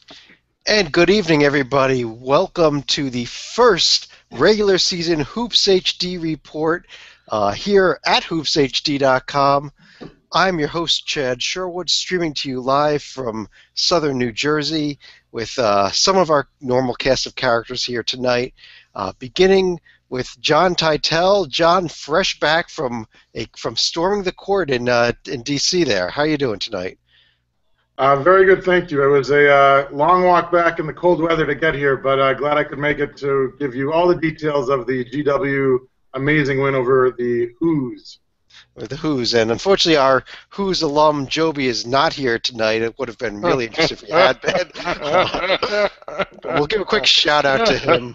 And good evening, everybody. Welcome to the first regular season Hoops HD report here at hoopshd.com. I'm your host, Chad Sherwood, streaming to you live from southern New Jersey with some of our normal cast of characters here tonight, beginning with John Titel. John, fresh back from storming the court in D.C. there. How are you doing tonight? Very good, thank you. It was a long walk back in the cold weather to get here, but glad I could make it to give you all the details of the GW amazing win over the Who's. With the Who's, and unfortunately our Who's alum Joby is not here tonight. It would have been really interesting if he had been. But we'll give a quick shout out to him.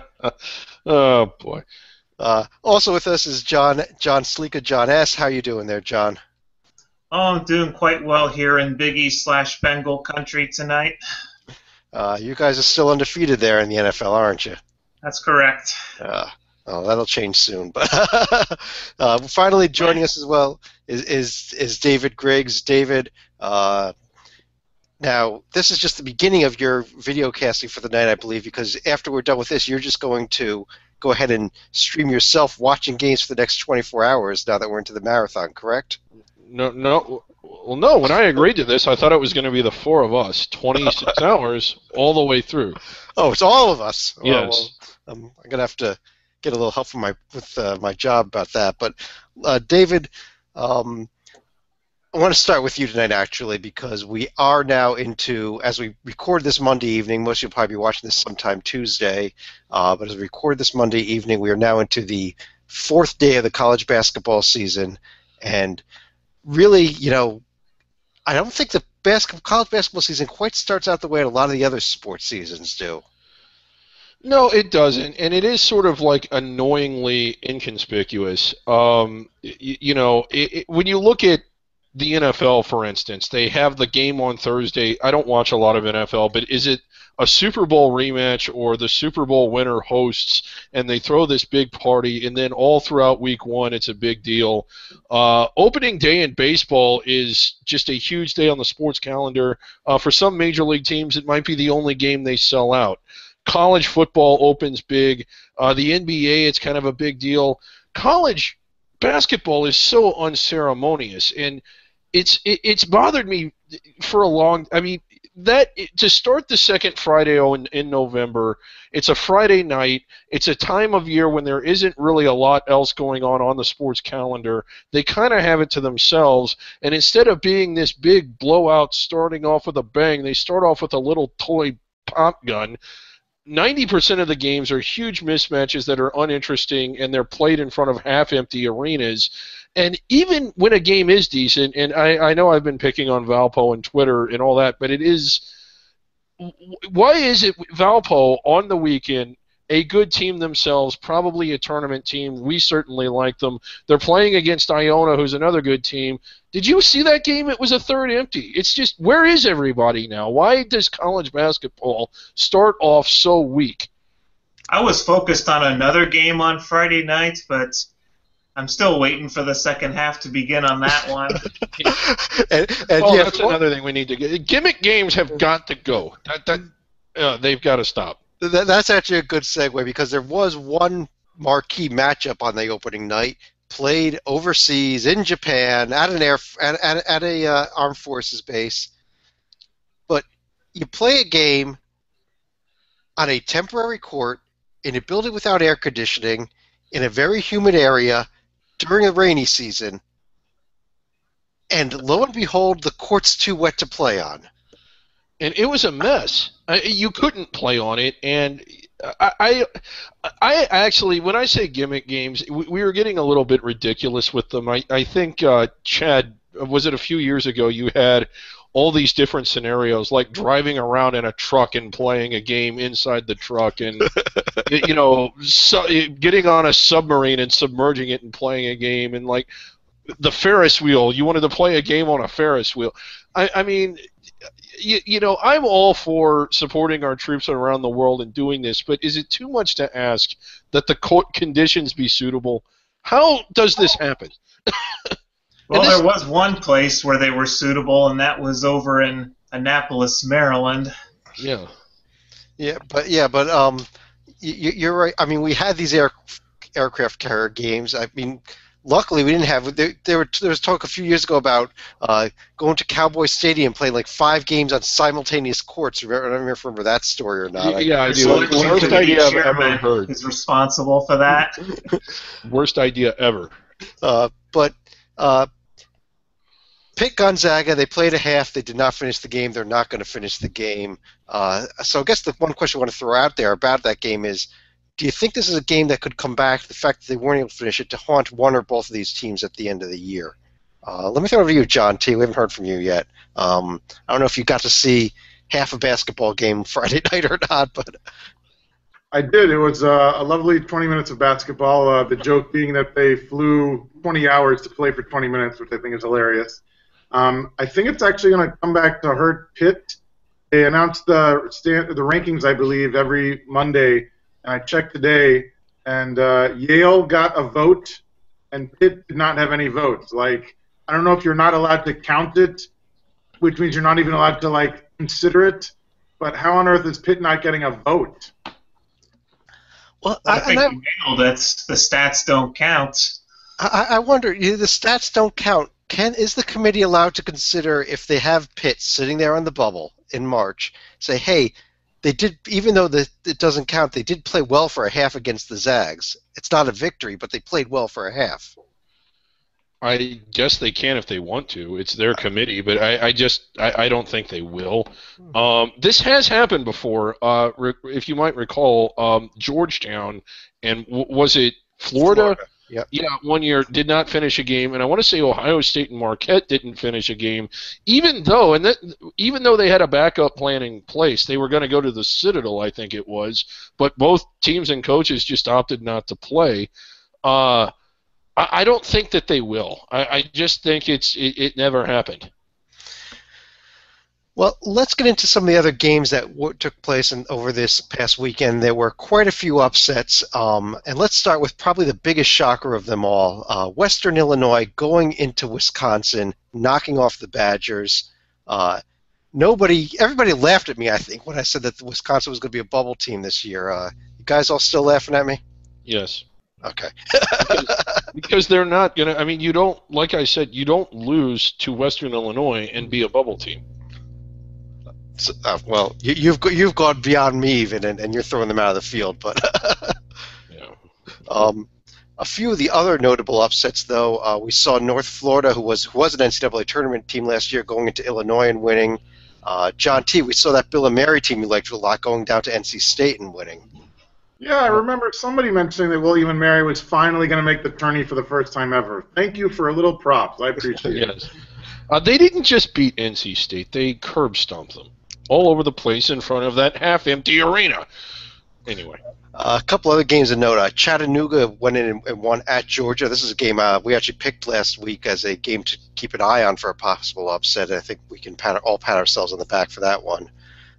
Oh boy. Also with us is John Sleeka, John S. How you doing there, John? Oh, I'm doing quite well here in Big East/Bengal country tonight. You guys are still undefeated there in the NFL, aren't you? That's correct. Oh, that'll change soon. But finally joining us as well is David Griggs. David, now this is just the beginning of your video casting for the night, I believe, because after we're done with this, you're just going to go ahead and stream yourself watching games for the next 24 hours now that we're into the marathon, correct? No. Well, no. When I agreed to this, I thought it was going to be the four of us, 26 hours all the way through. Oh, it's all of us. Yes. Well, I'm gonna have to get a little help from my job about that. But David, I want to start with you tonight, actually, because we are now into, as we record this Monday evening, most of you will probably be watching this sometime Tuesday, but as we record this Monday evening, we are now into the fourth day of the college basketball season, and really, I don't think the college basketball season quite starts out the way a lot of the other sports seasons do. No, it doesn't, and it is sort of like annoyingly inconspicuous. When you look at the NFL, for instance, they have the game on Thursday. I don't watch a lot of NFL, but is it a Super Bowl rematch or the Super Bowl winner hosts, and they throw this big party, and then all throughout week one it's a big deal. Opening day in baseball is just a huge day on the sports calendar. For some major league teams, it might be the only game they sell out. College football opens big. The NBA, it's kind of a big deal. College basketball is so unceremonious, and it's bothered me for a long. I mean, to start the second Friday in November, it's a Friday night. It's a time of year when there isn't really a lot else going on the sports calendar. They kind of have it to themselves, and instead of being this big blowout starting off with a bang, they start off with a little toy pop gun. 90% of the games are huge mismatches that are uninteresting, and they're played in front of half-empty arenas. And even when a game is decent, and I know I've been picking on Valpo and Twitter and all that, but why is it Valpo on the weekend, a good team themselves, probably a tournament team, we certainly like them. They're playing against Iona, who's another good team. Did you see that game? It was a third empty. It's just, where is everybody now? Why does college basketball start off so weak? I was focused on another game on Friday night, but I'm still waiting for the second half to begin on that one. That's another thing we need to get. Gimmick games have got to go. They've got to stop. That's actually a good segue, because there was one marquee matchup on the opening night, played overseas in Japan at an armed forces base. But you play a game on a temporary court in a building without air conditioning in a very humid area during a rainy season, and lo and behold, the court's too wet to play on. And it was a mess. You couldn't play on it, and I actually, when I say gimmick games, we were getting a little bit ridiculous with them. I think, Chad, was it a few years ago, you had all these different scenarios, like driving around in a truck and playing a game inside the truck, and getting on a submarine and submerging it and playing a game, and like the Ferris wheel. You wanted to play a game on a Ferris wheel. I mean, I'm all for supporting our troops around the world and doing this, but is it too much to ask that the court conditions be suitable? How does this happen? Well, there was one place where they were suitable, and that was over in Annapolis, Maryland. Yeah. You're right. I mean, we had these aircraft carrier games. I mean, luckily we didn't have. There was talk a few years ago about going to Cowboy Stadium, playing like 5 games on simultaneous courts. I don't remember that story or not. Yeah, I The do. selection Worst committee idea I've ever chairman heard. is responsible for that. Worst idea ever. But Pitt Gonzaga, they played a half. They did not finish the game. They're not going to finish the game. So I guess the one question I want to throw out there about that game is, do you think this is a game that could come back, the fact that they weren't able to finish it, to haunt one or both of these teams at the end of the year? Let me throw it over to you, John T. We haven't heard from you yet. I don't know if you got to see half a basketball game Friday night or not, but I did. It was a lovely 20 minutes of basketball. The joke being that they flew 20 hours to play for 20 minutes, which I think is hilarious. I think it's actually going to come back to hurt Pitt. They announced the rankings, I believe, every Monday, and I checked today, and Yale got a vote, and Pitt did not have any votes. Like, I don't know if you're not allowed to count it, which means you're not even allowed to, like, consider it, but how on earth is Pitt not getting a vote? well, I think you nailed it. The stats don't count. I wonder, the stats don't count. Is the committee allowed to consider, if they have Pitt sitting there on the bubble in March, say, hey, they did, even though it doesn't count, they did play well for a half against the Zags. It's not a victory, but they played well for a half. I guess they can if they want to. It's their committee, but I don't think they will. This has happened before. If you might recall, Georgetown and was it Florida? Yep. Yeah, one year did not finish a game, and I want to say Ohio State and Marquette didn't finish a game, even though they had a backup plan in place. They were going to go to the Citadel, I think it was, but both teams and coaches just opted not to play. I don't think that they will. I just think it never happened. Well, let's get into some of the other games that took place over this past weekend. There were quite a few upsets, and let's start with probably the biggest shocker of them all. Western Illinois going into Wisconsin, knocking off the Badgers. Everybody laughed at me, I think, when I said that Wisconsin was going to be a bubble team this year. You guys all still laughing at me? Yes. Okay. because they're not going to – I mean, you don't – like I said, you don't lose to Western Illinois and be a bubble team. Well, you've gone beyond me even, and you're throwing them out of the field. But Yeah. A few of the other notable upsets, though, we saw North Florida, who was an NCAA tournament team last year, going into Illinois and winning. John T., we saw that Bill and Mary team you liked a lot going down to NC State and winning. Yeah, I remember somebody mentioning that William and Mary was finally going to make the tourney for the first time ever. Thank you for a little props. I appreciate it. Yes. They didn't just beat NC State. They curb stomped them all over the place in front of that half-empty arena. Anyway. A couple other games to note. Chattanooga went in and won at Georgia. This is a game we actually picked last week as a game to keep an eye on for a possible upset. I think we can all pat ourselves on the back for that one.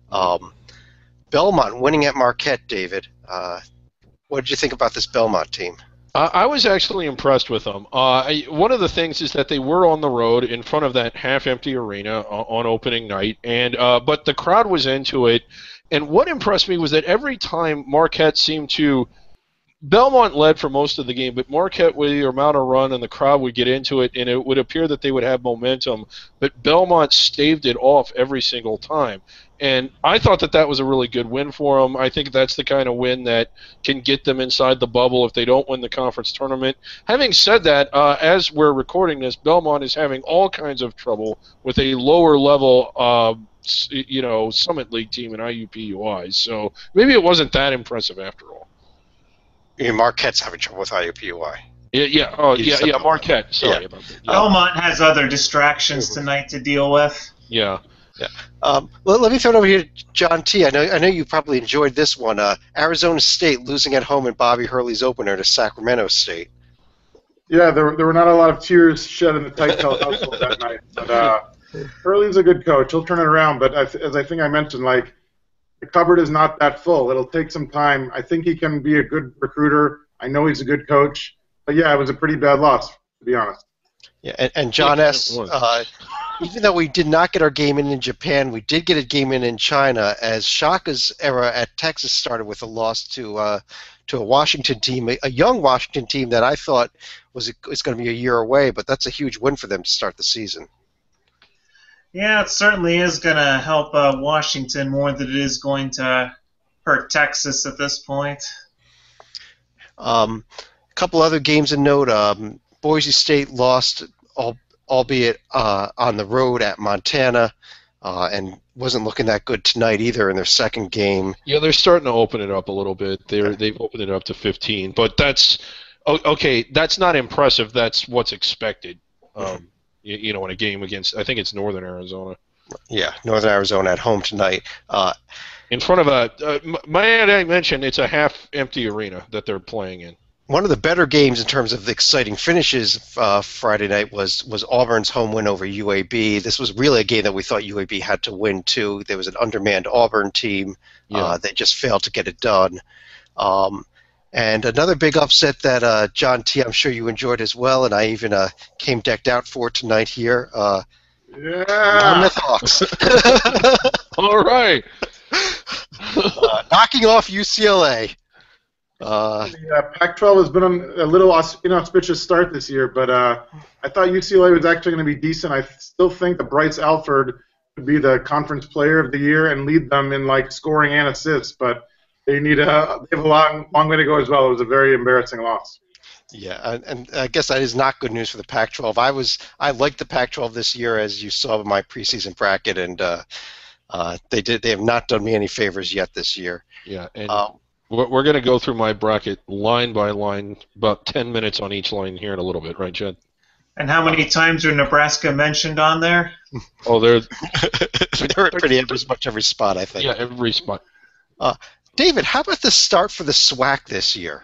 Belmont winning at Marquette, David. What did you think about this Belmont team? I was actually impressed with them. One of the things is that they were on the road in front of that half-empty arena on opening night, and but the crowd was into it. And what impressed me was that every time Marquette seemed to – Belmont led for most of the game, but Marquette would either mount a run and the crowd would get into it, and it would appear that they would have momentum. But Belmont staved it off every single time. And I thought that was a really good win for them. I think that's the kind of win that can get them inside the bubble if they don't win the conference tournament. Having said that, as we're recording this, Belmont is having all kinds of trouble with a lower-level Summit League team in IUPUI. So maybe it wasn't that impressive after all. Marquette's having trouble with IUPUI. Yeah, Marquette. Sorry about that. Yeah. Belmont has other distractions tonight to deal with. Yeah. Well, let me throw it over here to John T. I know you probably enjoyed this one. Arizona State losing at home in Bobby Hurley's opener to Sacramento State. Yeah, there were not a lot of tears shed in the Titel household that night. But Hurley's a good coach. He'll turn it around. But as I think I mentioned, like, the cupboard is not that full. It'll take some time. I think he can be a good recruiter. I know he's a good coach. But, yeah, it was a pretty bad loss, to be honest. Yeah, and John S., even though we did not get our game in Japan, we did get a game in China, as Shaka's era at Texas started with a loss to a Washington team, a young Washington team that I thought was going to be a year away, but that's a huge win for them to start the season. Yeah, it certainly is going to help Washington more than it is going to hurt Texas at this point. A couple other games in note. Boise State lost, albeit on the road at Montana, and wasn't looking that good tonight either in their second game. Yeah, they're starting to open it up a little bit. They've opened it up to 15, but that's okay. That's not impressive. That's what's expected. In a game against, I think it's Northern Arizona. Yeah, Northern Arizona at home tonight. In front of might I mention, it's a half-empty arena that they're playing in. One of the better games in terms of the exciting finishes Friday night was Auburn's home win over UAB. This was really a game that we thought UAB had to win, too. There was an undermanned Auburn team. Yeah. They just failed to get it done. And another big upset that, John T., I'm sure you enjoyed as well, and I even came decked out for tonight here. Monmouth Hawks. All right. Knocking off UCLA. The Pac-12 has been on a little inauspicious start this year, but I thought UCLA was actually going to be decent. I still think that Bryce Alford could be the conference player of the year and lead them in scoring and assists, but they have a long way to go as well. It was a very embarrassing loss. Yeah, and I guess that is not good news for the Pac-12. I liked the Pac-12 this year, as you saw in my preseason bracket, and they have not done me any favors yet this year. Yeah, and we're going to go through my bracket line by line, about 10 minutes on each line here in a little bit, right, Jed? And how many times are Nebraska mentioned on there? Oh, they're pretty much every spot, I think. Yeah, every spot. David, how about the start for the SWAC this year?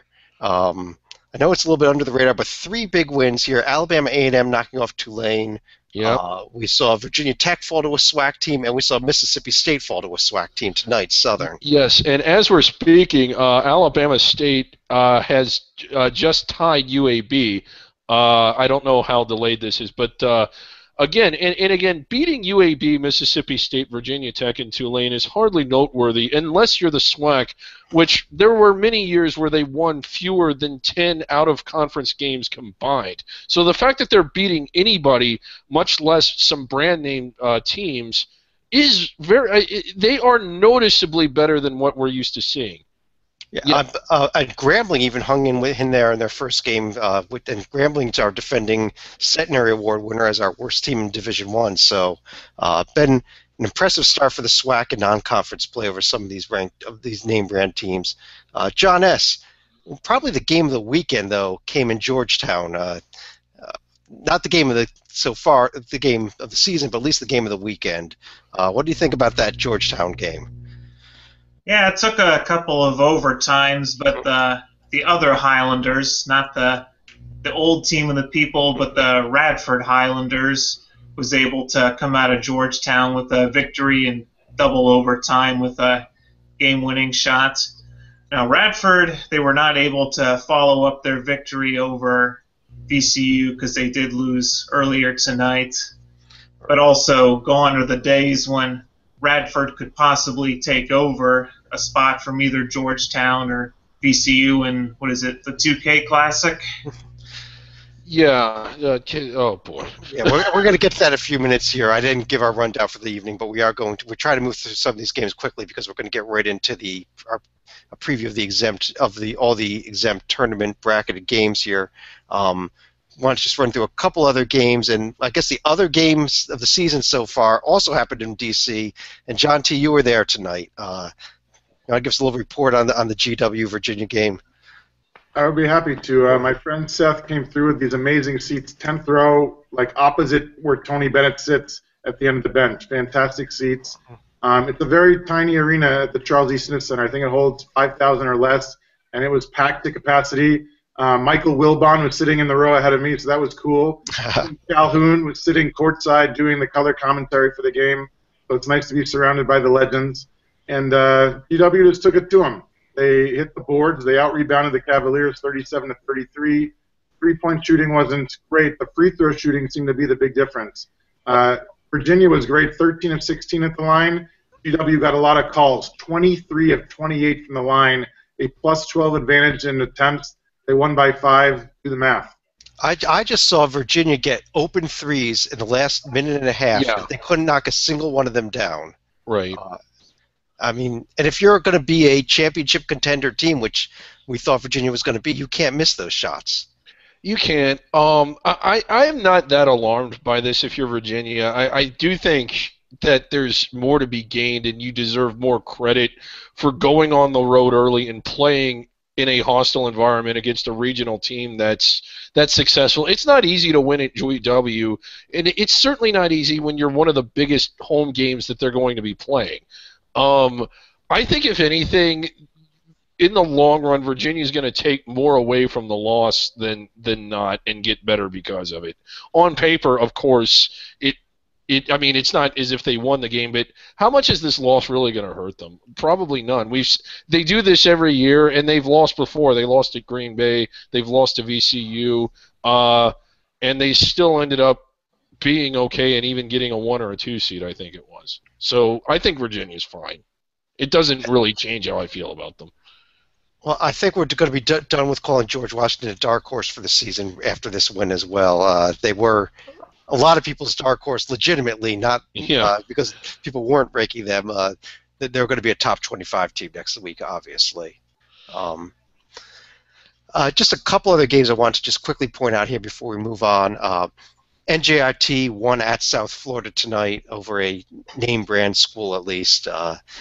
I know it's a little bit under the radar, but 3 big wins here. Alabama A&M knocking off Tulane. Yeah. We saw Virginia Tech fall to a SWAC team, and we saw Mississippi State fall to a SWAC team tonight, Southern. Yes, and as we're speaking, Alabama State has just tied UAB. I don't know how delayed this is, but again, beating UAB, Mississippi State, Virginia Tech, and Tulane is hardly noteworthy unless you're the SWAC, which there were many years where they won fewer than 10 out-of-conference games combined. So the fact that they're beating anybody, much less some brand-name teams, is they are noticeably better than what we're used to seeing. Yeah. And Grambling even hung in there in their first game, and Grambling's our defending Centenary Award winner as our worst team in Division I. So, been an impressive start for the SWAC and non-conference play over some of these name brand teams. John S., probably the game of the weekend though came in Georgetown. Not the game of the game of the season, but at least the game of the weekend. What do you think about that Georgetown game? Yeah, it took a couple of overtimes, but the other Highlanders, not the old team of the people, but the Radford Highlanders, was able to come out of Georgetown with a victory in double overtime with a game-winning shot. Now, Radford, they were not able to follow up their victory over VCU because they did lose earlier tonight, but also gone are the days when Radford could possibly take over a spot from either Georgetown or VCU in, the 2K Classic? Yeah. Oh, boy. Yeah, we're going to get to that in a few minutes here. I didn't give our rundown for the evening, but we're trying to move through some of these games quickly because we're going to get right into a preview of all the exempt tournament bracketed games here. Want to just run through a couple other games, and I guess the other games of the season so far also happened in DC. And John T., you were there tonight. Give us a little report on the GW Virginia game. I would be happy to. My friend Seth came through with these amazing seats, 10th row, opposite where Tony Bennett sits at the end of the bench. Fantastic seats. It's a very tiny arena at the Charles E. Smith Center. I think it holds 5,000 or less, and it was packed to capacity. Michael Wilbon was sitting in the row ahead of me, so that was cool. Calhoun was sitting courtside doing the color commentary for the game, so it's nice to be surrounded by the legends. And GW just took it to them. They hit the boards. They out-rebounded the Cavaliers 37-33. Three-point shooting wasn't great. The free throw shooting seemed to be the big difference. Virginia was great, 13 of 16 at the line. GW got a lot of calls, 23 of 28 from the line, a plus 12 advantage in attempts. They won by 5. Do the math. I just saw Virginia get open threes in the last minute and a half. Yeah. They couldn't knock a single one of them down. Right. I mean, and if you're going to be a championship contender team, which we thought Virginia was going to be, you can't miss those shots. You can't. I am not that alarmed by this if you're Virginia. I do think that there's more to be gained, and you deserve more credit for going on the road early and playing in a hostile environment against a regional team that's successful. It's not easy to win at GW, and it's certainly not easy when you're one of the biggest home games that they're going to be playing. I think, if anything, in the long run, Virginia's going to take more away from the loss than not and get better because of it. On paper, of course, I mean, it's not as if they won the game, but how much is this loss really going to hurt them? Probably none. They do this every year, and they've lost before. They lost at Green Bay. They've lost to VCU, and they still ended up being okay and even getting a 1 or a 2 seed, I think it was. So I think Virginia's fine. It doesn't really change how I feel about them. Well, I think we're going to be done with calling George Washington a dark horse for the season after this win as well. They were a lot of people's dark horse, legitimately, not because people weren't breaking them. They were going to be a top 25 team next week, obviously. Just a couple other games I want to just quickly point out here before we move on. NJIT won at South Florida tonight over a name brand school, at least.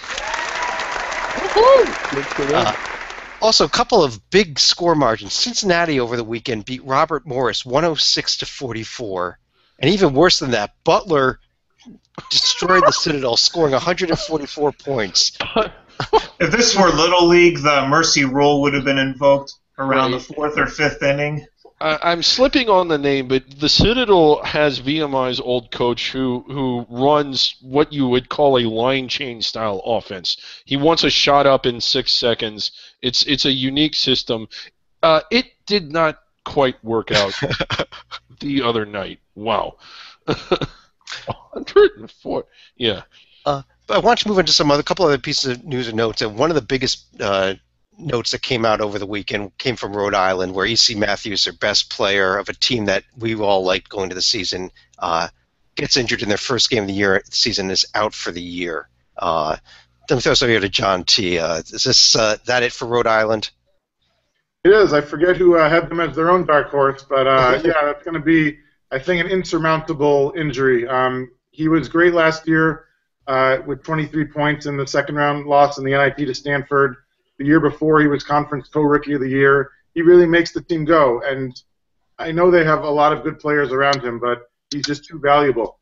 Also, a couple of big score margins. Cincinnati over the weekend beat Robert Morris 106-44. And even worse than that, Butler destroyed the Citadel, scoring 144 points. If this were Little League, the mercy rule would have been invoked around the 4th or 5th inning. I'm slipping on the name, but the Citadel has VMI's old coach who runs what you would call a line change style offense. He wants a shot up in 6 seconds. It's a unique system. It did not quite work out the other night. Wow. 104. Yeah. But I want to move into some couple other pieces of news and notes. And one of the biggest notes that came out over the weekend came from Rhode Island, where E.C. Matthews, their best player of a team that we all liked going to the season, gets injured in their first game of the season, is out for the year. Let me throw something here to John T. Is this that it for Rhode Island? It is. I forget who had them as their own dark horse, but yeah, that's going to be, I think, an insurmountable injury. He was great last year with 23 points in the second-round loss in the NIT to Stanford. The year before, he was Conference Co-Rookie of the Year. He really makes the team go, and I know they have a lot of good players around him, but he's just too valuable.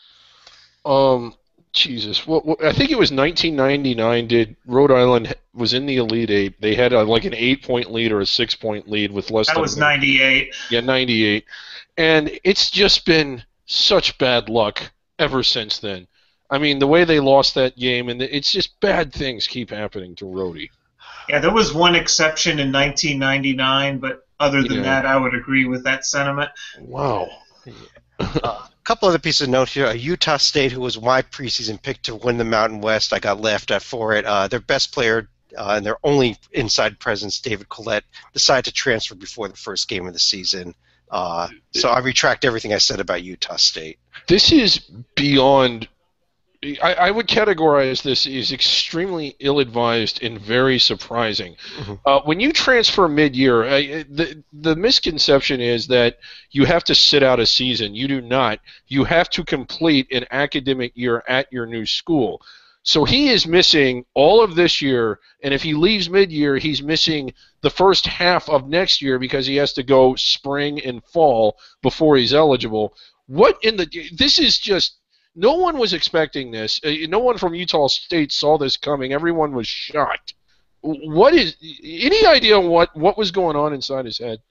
Jesus. Well, I think it was 1999. Rhode Island was in the Elite Eight. They had like an 8-point lead or a 6-point lead with less than... That was 98. Yeah, 98. And it's just been such bad luck ever since then. I mean, the way they lost that game, and it's just bad things keep happening to Rhodey. Yeah, there was one exception in 1999, but other than that, I would agree with that sentiment. Wow. A couple other pieces of note here. Utah State, who was my preseason pick to win the Mountain West, I got laughed at for it. Their best player and their only inside presence, David Collette, decided to transfer before the first game of the season. So I retract everything I said about Utah State. This is beyond... I would categorize this as extremely ill-advised and very surprising. Mm-hmm. When you transfer mid-year, the misconception is that you have to sit out a season. You do not. You have to complete an academic year at your new school. So he is missing all of this year, and if he leaves mid-year, he's missing the first half of next year because he has to go spring and fall before he's eligible. This is just... No one was expecting this. No one from Utah State saw this coming. Everyone was shocked. Any idea what was going on inside his head?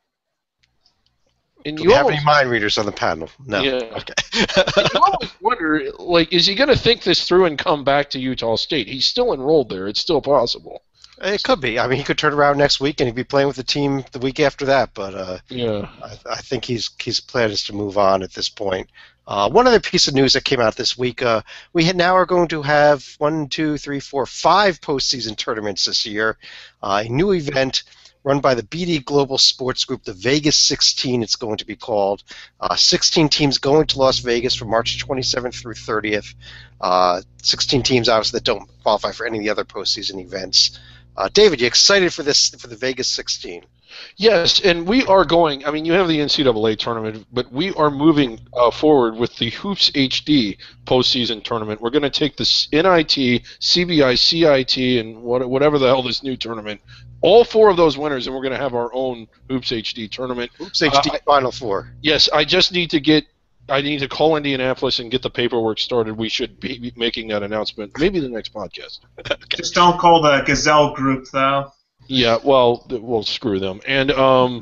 And do you have any mind readers on the panel? No. Yeah. Okay. You always wonder, is he going to think this through and come back to Utah State? He's still enrolled there. It's still possible. It could be. I mean, he could turn around next week and he'd be playing with the team the week after that. But yeah, I think his plan is to move on at this point. One other piece of news that came out this week, now are going to have 1, 2, 3, 4, 5 postseason tournaments this year. A new event run by the BD Global Sports Group, the Vegas 16 it's going to be called. 16 teams going to Las Vegas from March 27th through 30th. 16 teams, obviously, that don't qualify for any of the other postseason events. David, you excited for the Vegas 16? Yes, and we are going. I mean, you have the NCAA tournament, but we are moving forward with the Hoops HD postseason tournament. We're going to take this NIT, CBI, CIT, and whatever the hell this new tournament. All 4 of those winners, and we're going to have our own Hoops HD tournament. Hoops HD Final Four. Yes, I just need to I need to call Indianapolis and get the paperwork started. We should be making that announcement maybe the next podcast. Just don't call the Gazelle group, though. Yeah, well, screw them. And and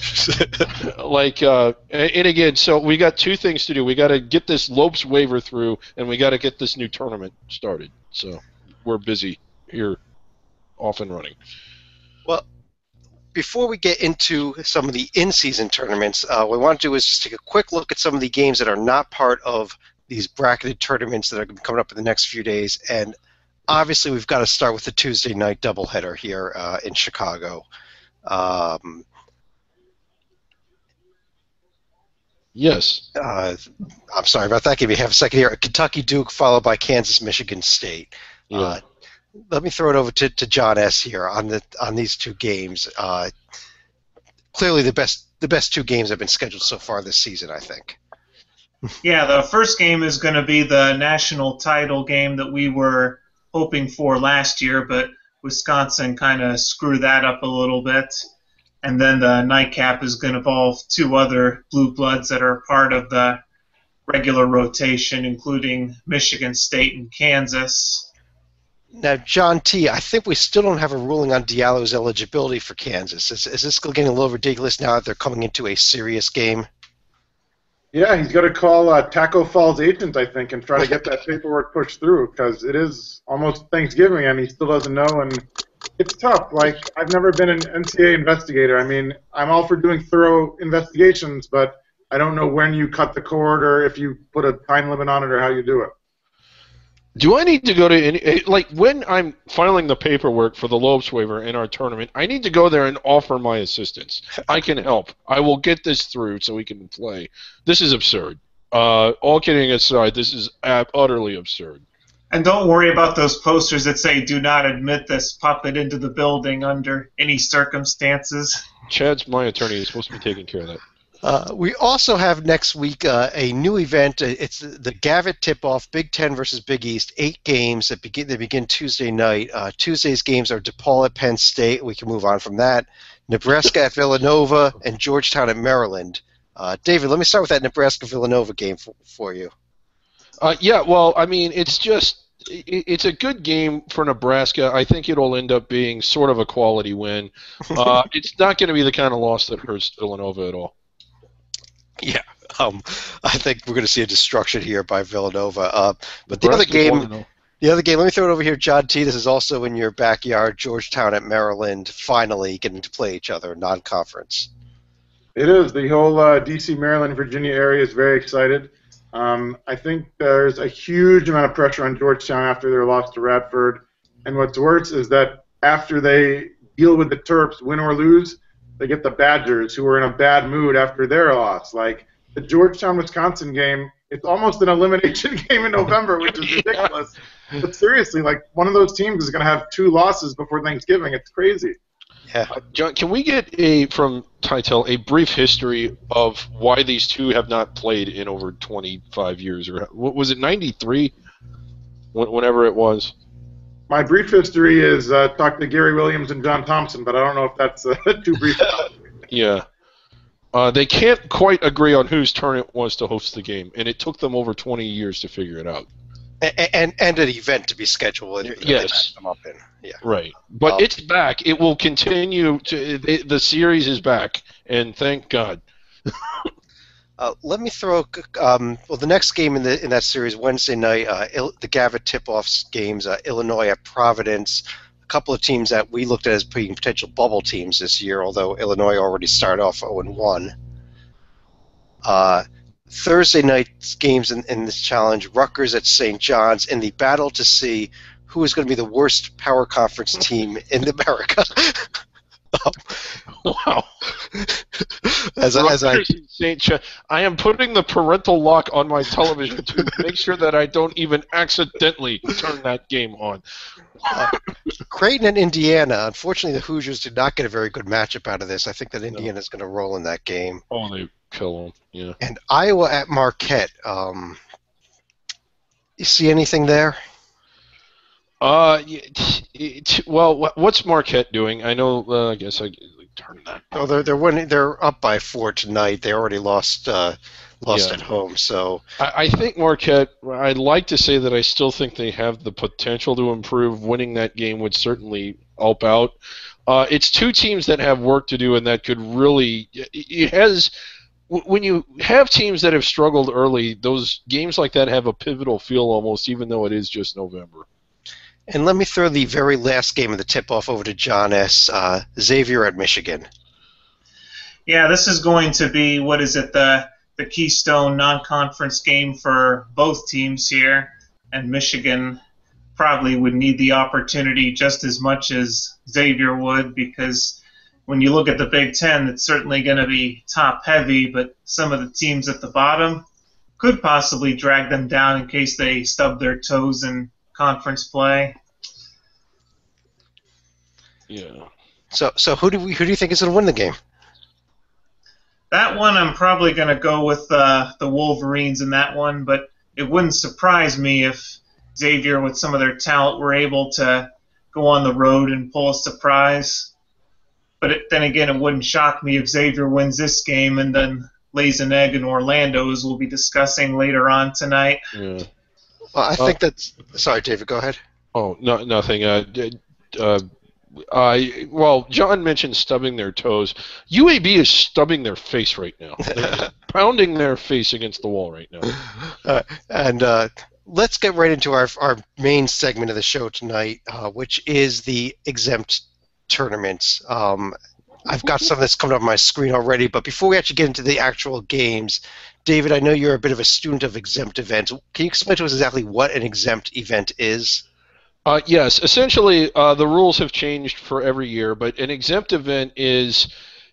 again, so we got 2 things to do. We got to get this Lopes waiver through, and we got to get this new tournament started. So we're busy here, off and running. Well, before we get into some of the in-season tournaments, what we want to do is just take a quick look at some of the games that are not part of these bracketed tournaments that are coming up in the next few days. And obviously, we've got to start with the Tuesday night doubleheader here in Chicago. Yes. I'm sorry about that. Give me half a second here. Kentucky Duke followed by Kansas Michigan State. Yeah. Let me throw it over to John S. here on these 2 games. Clearly, the best 2 games have been scheduled so far this season, I think. Yeah, the first game is going to be the national title game that we were hoping for last year, but Wisconsin kind of screwed that up a little bit. And then the nightcap is going to involve 2 other blue bloods that are part of the regular rotation, including Michigan State and Kansas. Now, John T., I think we still don't have a ruling on Diallo's eligibility for Kansas. Is this getting a little ridiculous now that they're coming into a serious game? Yeah, he's got to call Taco Fall's agent, I think, and try to get that paperwork pushed through, because it is almost Thanksgiving and he still doesn't know, and it's tough. Like, I've never been an NCAA investigator. I mean, I'm all for doing thorough investigations, but I don't know when you cut the cord or if you put a time limit on it or how you do it. Do I need to go to any, like, when I'm filing the paperwork for the Lopes waiver in our tournament, I need to go there and offer my assistance. I can help. I will get this through so we can play. This is absurd. All kidding aside, this is utterly absurd. And don't worry about those posters that say, "Do not admit this puppet into the building under any circumstances." Chad's my attorney. He's supposed to be taking care of that. We also have next week a new event. It's the Gavitt Tip-Off, Big Ten versus Big East, 8 games that begin Tuesday night. Tuesday's games are DePaul at Penn State. We can move on from that. Nebraska at Villanova and Georgetown at Maryland. David, let me start with that Nebraska-Villanova game for you. Yeah, well, I mean, it's a good game for Nebraska. I think it'll end up being sort of a quality win. It's not going to be the kind of loss that hurts Villanova at all. Yeah, I think we're going to see a destruction here by Villanova. But the other game, let me throw it over here, John T. This is also in your backyard, Georgetown at Maryland, finally getting to play each other, non-conference. It is. The whole D.C., Maryland, Virginia area is very excited. I think there's a huge amount of pressure on Georgetown after their loss to Radford. And what's worse is that after they deal with the Terps, win or lose, they get the Badgers, who are in a bad mood after their loss. Like, the Georgetown-Wisconsin game, it's almost an elimination game in November, which is ridiculous. But seriously, like, one of those teams is going to have 2 losses before Thanksgiving. It's crazy. Yeah. John, can we get from Titel a brief history of why these 2 have not played in over 25 years? Or what was it, 93? Whenever it was. My brief history is talk to Gary Williams and John Thompson, but I don't know if that's too brief. Yeah. They can't quite agree on whose turn it was to host the game, and it took them over 20 years to figure it out. And an event to be scheduled. Yes. Them up in. Yeah. Right. But it's back. It will continue to. The series is back, and thank God. Let me throw. The next game in that series, Wednesday night, the Gavitt Tip-Offs games, Illinois at Providence. A couple of teams that we looked at as being potential bubble teams this year, although Illinois already started off 0-1. Thursday night's games in this challenge, Rutgers at St. John's, in the battle to see who is going to be the worst power conference team in America. Wow. as I St. I am putting the parental lock on my television to make sure that I don't even accidentally turn that game on. Creighton and Indiana. Unfortunately, the Hoosiers did not get a very good matchup out of this. I think that Indiana is going to roll in that game. Oh, they kill them. Yeah. And Iowa at Marquette. You see anything there? Well, what's Marquette doing? I know. I guess I turn that. Oh, they're winning. They're up by 4 tonight. They already lost at home. So I think Marquette. I'd like to say that I still think they have the potential to improve. Winning that game would certainly help out. It's two teams that have work to do, and that could really. It has. When you have teams that have struggled early, those games like that have a pivotal feel almost, even though it is just November. And let me throw the very last game of the tip-off over to John S. Xavier at Michigan. Yeah, this is going to be, the keystone non-conference game for both teams here, and Michigan probably would need the opportunity just as much as Xavier would, because when you look at the Big Ten, it's certainly going to be top-heavy, but some of the teams at the bottom could possibly drag them down in case they stub their toes in conference play. Yeah. So who do you think is going to win the game? That one, I'm probably going to go with the Wolverines in that one, but it wouldn't surprise me if Xavier, with some of their talent, were able to go on the road and pull a surprise. But then again, it wouldn't shock me if Xavier wins this game and then lays an egg in Orlando, as we'll be discussing later on tonight. Yeah. Well, I think that's... Sorry, David, go ahead. Oh, no, nothing. Well, John mentioned stubbing their toes. UAB is stubbing their face right now. They're pounding their face against the wall right now. Let's get right into our main segment of the show tonight, which is the exempt tournaments. I've got some that's coming up on my screen already, but before we actually get into the actual games, David, I know you're a bit of a student of exempt events. Can you explain to us exactly what an exempt event is? Yes, essentially the rules have changed for every year, but an exempt event is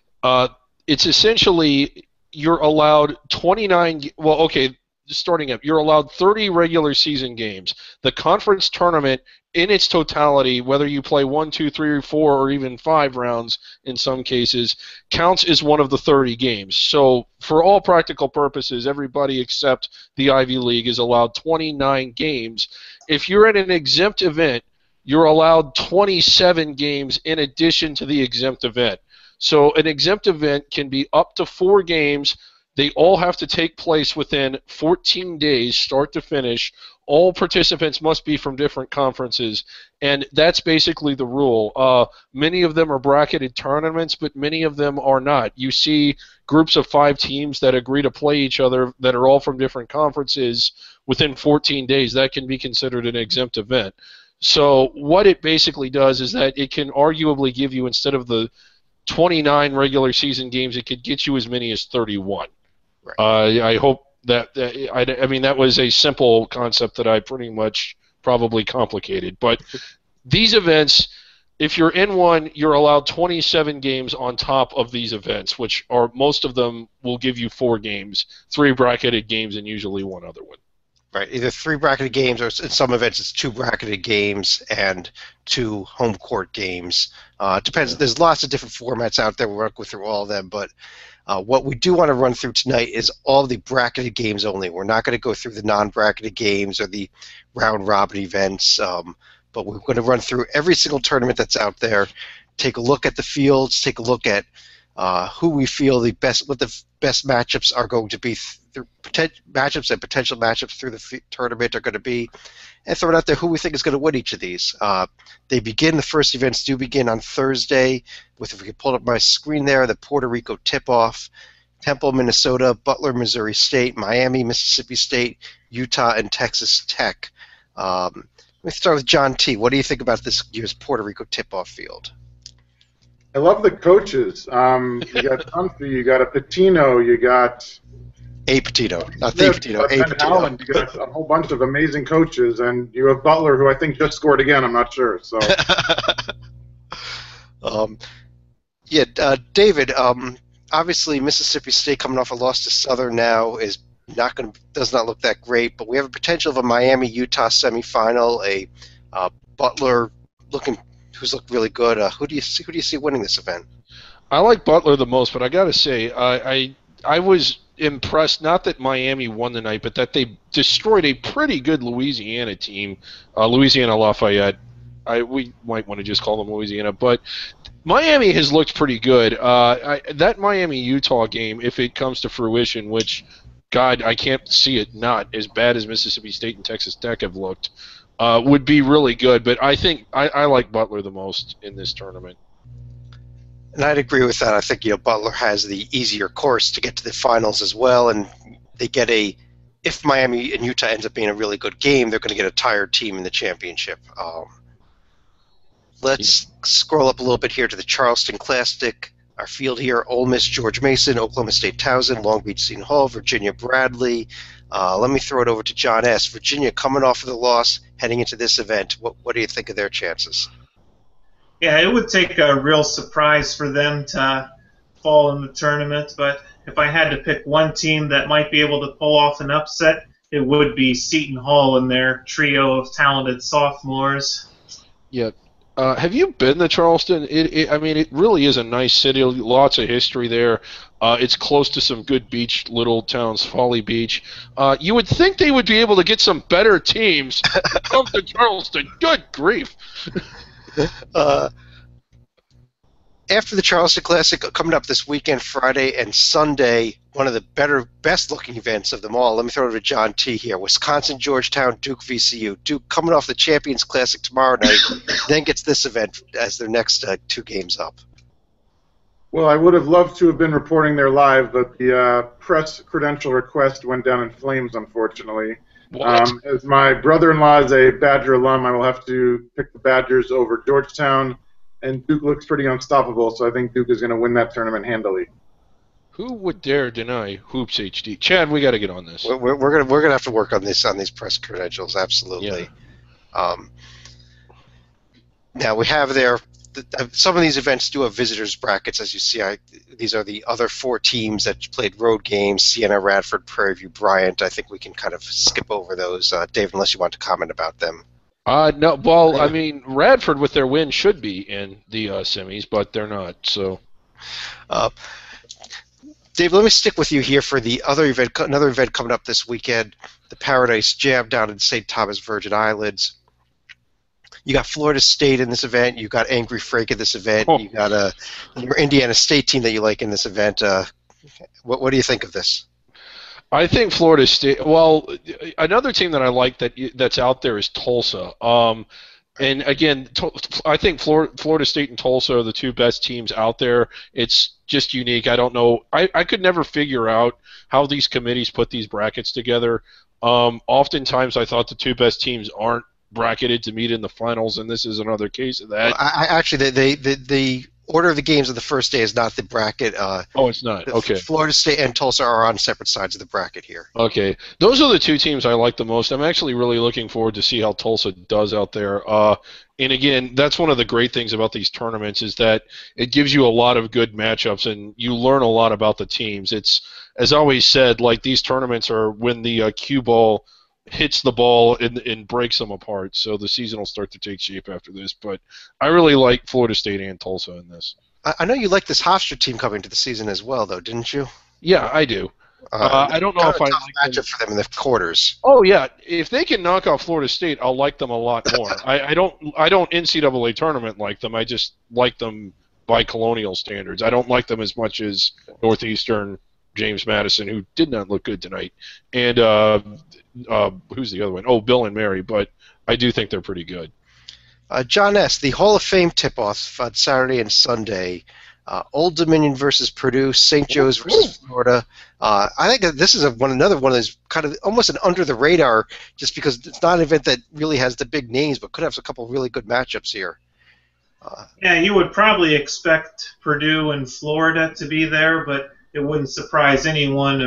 it's essentially you're allowed 29. Well, okay, starting up, you're allowed 30 regular season games. The conference tournament in its totality, whether you play 1, 2, 3, or 4, or even 5 rounds in some cases, counts as one of the 30 games. So for all practical purposes, everybody except the Ivy League is allowed 29 games. If you're at an exempt event, you're allowed 27 games in addition to the exempt event. So an exempt event can be up to 4 games. They all have to take place within 14 days, start to finish. All participants must be from different conferences, and that's basically the rule. Many of them are bracketed tournaments, but many of them are not. You see groups of 5 teams that agree to play each other that are all from different conferences within 14 days. That can be considered an exempt event. So what it basically does is that it can arguably give you, instead of the 29 regular season games, it could get you as many as 31. Right. I hope that I mean, that was a simple concept that I pretty much probably complicated. But these events, if you're in one, you're allowed 27 games on top of these events, which are, most of them will give you 4 games, 3 bracketed games, and usually 1 other one. Right, either 3 bracketed games, or in some events it's 2 bracketed games and 2 home court games. Depends. There's lots of different formats out there. We won't go through all of them, but what we do want to run through tonight is all the bracketed games only. We're not going to go through the non-bracketed games or the round-robin events, but we're going to run through every single tournament that's out there, take a look at the fields, take a look at who we feel what the best matchups are going to be, matchups and potential matchups through the tournament are going to be, and throw it out there who we think is going to win each of these. The first events do begin on Thursday with, if we can pull up my screen there, the Puerto Rico tip-off, Temple, Minnesota, Butler, Missouri State, Miami, Mississippi State, Utah, and Texas Tech. Let me start with John T. What do you think about this year's Puerto Rico tip-off field? I love the coaches. You got Humphrey, you got a Patino, you got A Patino, not the Yes, Patino, A Ben Patino. Howland, you got a whole bunch of amazing coaches, and you have Butler, who I think just scored again. I'm not sure. So Yeah, David. Obviously, Mississippi State coming off a loss to Southern now does not look that great. But we have a potential of a Miami-Utah semifinal. Butler who's looked really good. Who do you see winning this event? I like Butler the most, but I got to say, I was impressed, not that Miami won the night, but that they destroyed a pretty good Louisiana team, Louisiana Lafayette. We might want to just call them Louisiana, but Miami has looked pretty good. That Miami-Utah game, if it comes to fruition, which, God, I can't see it not as bad as Mississippi State and Texas Tech have looked, would be really good. But I think I like Butler the most in this tournament. And I'd agree with that. I think Butler has the easier course to get to the finals as well, and they get if Miami and Utah ends up being a really good game, they're going to get a tired team in the championship. Let's scroll up a little bit here to the Charleston Classic. Our field here: Ole Miss, George Mason; Oklahoma State, Towson; Long Beach, Seton Hall; Virginia, Bradley. Let me throw it over to John S. Virginia coming off of the loss, heading into this event. What do you think of their chances? Yeah, it would take a real surprise for them to fall in the tournament, but if I had to pick one team that might be able to pull off an upset, it would be Seton Hall and their trio of talented sophomores. Yeah. Have you been to Charleston? It really is a nice city. Lots of history there. It's close to some good beach, little towns, Folly Beach. You would think they would be able to get some better teams to come to Charleston. Good grief. After the Charleston Classic, coming up this weekend, Friday and Sunday, one of the best-looking events of them all. Let me throw it to John T. here. Wisconsin, Georgetown, Duke, VCU. Duke coming off the Champions Classic tomorrow night, then gets this event as their next two games up. Well, I would have loved to have been reporting there live, but the press credential request went down in flames, unfortunately. As my brother-in-law is a Badger alum, I will have to pick the Badgers over Georgetown, and Duke looks pretty unstoppable, so I think Duke is going to win that tournament handily. Who would dare deny Hoops HD? Chad, we got to get on this. We're gonna have to work on these press credentials, absolutely. Yeah. Now we have some of these events do have visitors brackets, as you see. These are the other four teams that played road games: Siena, Radford, Prairie View, Bryant. I think we can kind of skip over those, Dave, unless you want to comment about them. No. Well, I mean, Radford with their win should be in the semis, but they're not. So, Dave, let me stick with you here for the other event. Another event coming up this weekend: the Paradise Jam down in St. Thomas, Virgin Islands. You got Florida State in this event. You got Angry Frank in this event. You got your Indiana State team that you like in this event. What do you think of this? I think Florida State. Well, another team that I like that's out there is Tulsa. And again, I think Florida State and Tulsa are the two best teams out there. It's just unique. I don't know. I could never figure out how these committees put these brackets together. Oftentimes, I thought the two best teams aren't bracketed to meet in the finals, and this is another case of that. Actually, the order of the games of the first day is not the bracket. It's not. Okay. Florida State and Tulsa are on separate sides of the bracket here. Okay. Those are the two teams I like the most. I'm actually really looking forward to see how Tulsa does out there. And again, that's one of the great things about these tournaments is that it gives you a lot of good matchups, and you learn a lot about the teams. It's, as I always said, like these tournaments are when the cue ball hits the ball and breaks them apart. So the season will start to take shape after this. But I really like Florida State and Tulsa in this. I know you like this Hofstra team coming to the season as well, though, didn't you? Yeah, I do. I don't know if I like matchup for them in the quarters. Oh yeah, if they can knock off Florida State, I'll like them a lot more. I don't NCAA tournament like them. I just like them by colonial standards. I don't like them as much as Northeastern, James Madison, who did not look good tonight, and who's the other one? Oh, Bill and Mary. But I do think they're pretty good. John S., the Hall of Fame tip-off on Saturday and Sunday. Old Dominion versus Purdue, St. Joe's versus Florida. I think that this is another one of those kind of almost an under the radar, just because it's not an event that really has the big names, but could have a couple of really good matchups here. Yeah, you would probably expect Purdue and Florida to be there, but it wouldn't surprise anyone if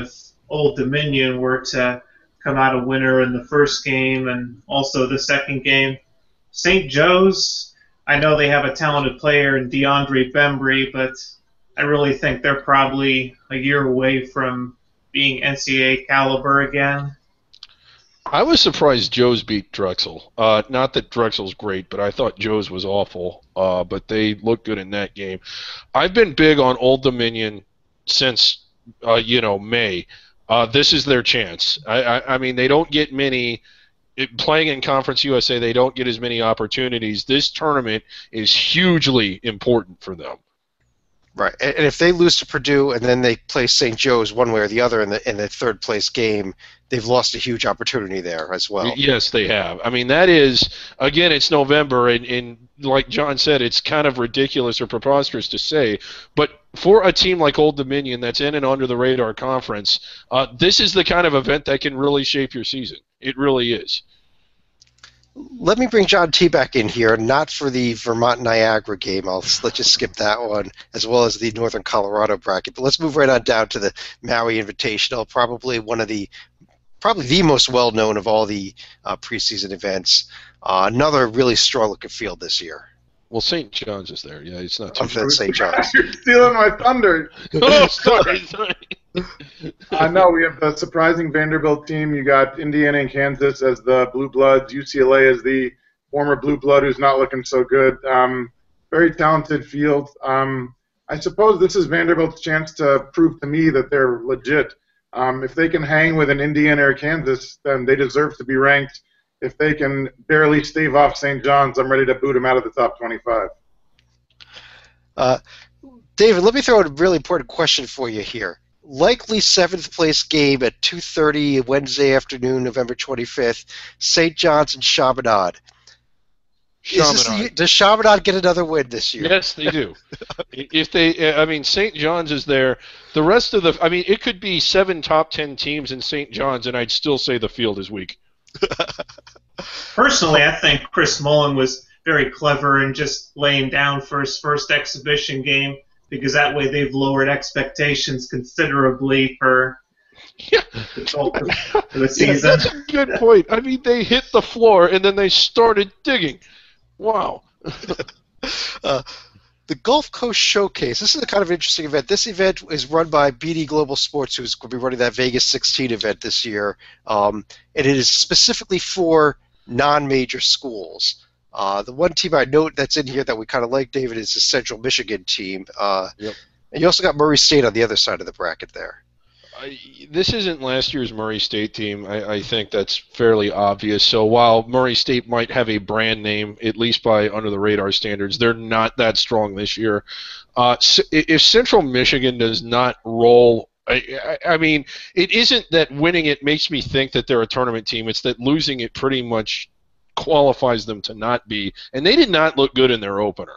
Old Dominion were to come out a winner in the first game and also the second game. St. Joe's, I know they have a talented player in DeAndre Bembry, but I really think they're probably a year away from being NCAA caliber again. I was surprised Joe's beat Drexel. Not that Drexel's great, but I thought Joe's was awful. But they looked good in that game. I've been big on Old Dominion since May. This is their chance. I mean, they don't get many. Playing in Conference USA, they don't get as many opportunities. This tournament is hugely important for them. Right, and if they lose to Purdue and then they play St. Joe's one way or the other in the third place game, they've lost a huge opportunity there as well. Yes, they have. I mean, that is, again, it's November, and like John said, it's kind of ridiculous or preposterous to say, but for a team like Old Dominion that's in an under-the-radar conference, this is the kind of event that can really shape your season. It really is. Let me bring John T. back in here, not for the Vermont-Niagara game. Let's just skip that one, as well as the Northern Colorado bracket. But let's move right on down to the Maui Invitational, probably the most well-known of all the preseason events. Another really strong-looking field this year. Well, St. John's is there. Yeah, it's not too bad. St. John's. You're stealing my thunder. Oh, sorry. I know we have the surprising Vanderbilt team. You got Indiana and Kansas as the Blue Bloods. UCLA as the former Blue Blood who's not looking so good. Very talented field. I suppose this is Vanderbilt's chance to prove to me that they're legit. If they can hang with an Indiana or Kansas, then they deserve to be ranked. If they can barely stave off St. John's, I'm ready to boot them out of the top 25. David, let me throw out a really important question for you here. Likely 7th place game at 2:30 Wednesday afternoon, November 25th, St. John's and Chaminade. Does Chaminade get another win this year? Yes, they do. St. John's is there. The rest of it could be 7 top 10 teams in St. John's, and I'd still say the field is weak. Personally, I think Chris Mullen was very clever in just laying down for his first exhibition game, because that way they've lowered expectations considerably for the season. Yeah, that's a good point. I mean, they hit the floor and then they started digging. Wow. The Gulf Coast Showcase. This is a kind of interesting event. This event is run by BD Global Sports, who's going to be running that Vegas 16 event this year. And it is specifically for non-major schools. The one team I note that's in here that we kind of like, David, is the Central Michigan team. Yep. And you also got Murray State on the other side of the bracket there. This isn't last year's Murray State team. I think that's fairly obvious. So while Murray State might have a brand name, at least by under-the-radar standards, they're not that strong this year. If Central Michigan does not roll, I mean, it isn't that winning it makes me think that they're a tournament team. It's that losing it pretty much qualifies them to not be. And they did not look good in their opener.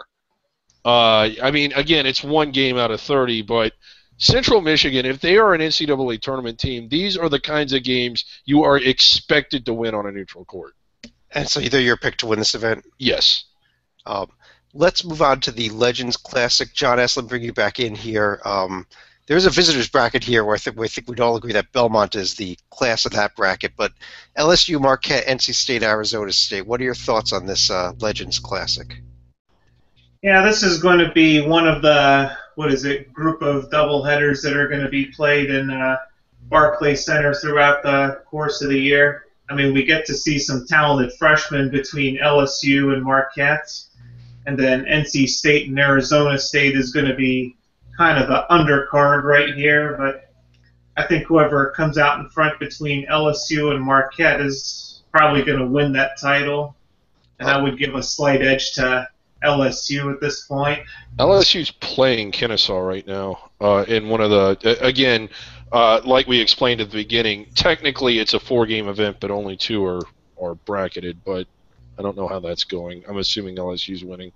I mean, again, it's one game out of 30, but Central Michigan, if they are an NCAA tournament team, these are the kinds of games you are expected to win on a neutral court. And so either your pick to win this event? Yes. Let's move on to the Legends Classic. John Eslin, bring you back in here. There's a visitors bracket here where I think we'd all agree that Belmont is the class of that bracket, but LSU, Marquette, NC State, Arizona State. What are your thoughts on this Legends Classic? Yeah, this is going to be one of the, group of doubleheaders that are going to be played in Barclays Center throughout the course of the year. I mean, we get to see some talented freshmen between LSU and Marquette, and then NC State and Arizona State is going to be kind of the undercard right here, but I think whoever comes out in front between LSU and Marquette is probably going to win that title, and I would give a slight edge to LSU at this point. LSU's playing Kennesaw right now in one of the, again, like we explained at the beginning, technically it's a 4-game event, but only 2 are bracketed, but I don't know how that's going. I'm assuming LSU's winning.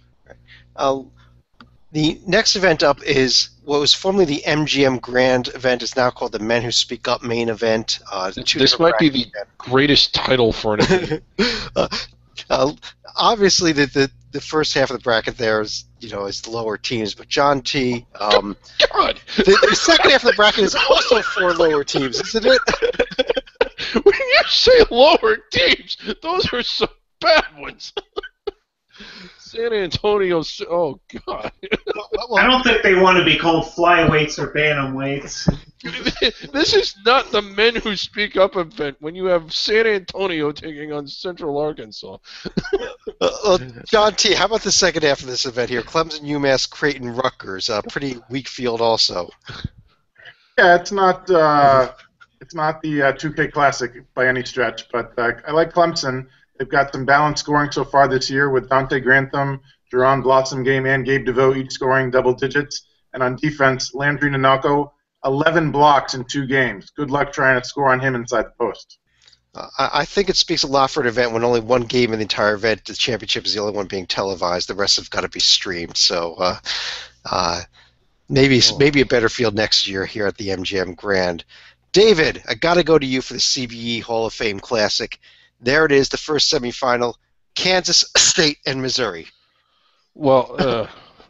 The next event up is what was formerly the MGM Grand event. It's now called the Men Who Speak Up main event. This might be the greatest title for an event. Obviously, the first half of the bracket there is as the lower teams. But John T, God. the second half of the bracket is also 4 lower teams, isn't it? When you say lower teams, those are some bad ones. San Antonio. Oh God. I don't think they want to be called flyweights or bantamweights. This is not the Men Who Speak Up event when you have San Antonio taking on Central Arkansas. John T, how about the second half of this event here? Clemson, UMass, Creighton, Rutgers. Pretty weak field also. Yeah, it's not the 2K Classic by any stretch, but I like Clemson. They've got some balanced scoring so far this year with Dante Grantham, Jerron Blossomgame, and Gabe DeVoe each scoring double digits. And on defense, Landry Nanako, 11 blocks in 2 games. Good luck trying to score on him inside the post. I think it speaks a lot for an event when only one game in the entire event, the championship, is the only one being televised. The rest have got to be streamed. So maybe a better field next year here at the MGM Grand. David, I got to go to you for the CBE Hall of Fame Classic. There it is, the first semifinal, Kansas State and Missouri. Well,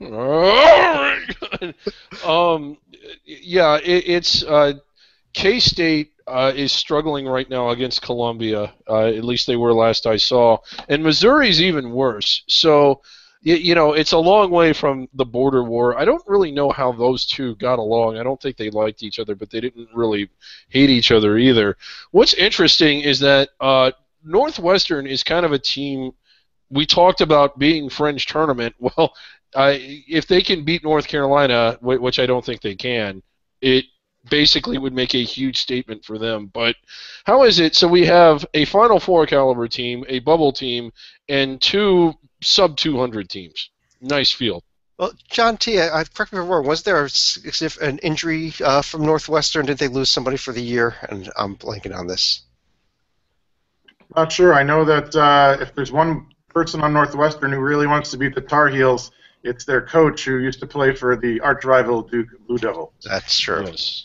yeah, it's K-State is struggling right now against Columbia. At least they were last I saw, and Missouri's even worse. So, it's a long way from the border war. I don't really know how those two got along. I don't think they liked each other, but they didn't really hate each other either. What's interesting is that Northwestern is kind of a team. We talked about being fringe tournament. Well, if they can beat North Carolina, which I don't think they can, it basically would make a huge statement for them. But how is it? So we have a Final Four caliber team, a bubble team, and 2 sub-200 teams. Nice field. Well, John T, correct me if I'm wrong, was there an injury from Northwestern? Did they lose somebody for the year? And I'm blanking on this. Not sure. I know that if there's one person on Northwestern who really wants to beat the Tar Heels, it's their coach who used to play for the arch rival Duke Blue Devil. That's true. Yes.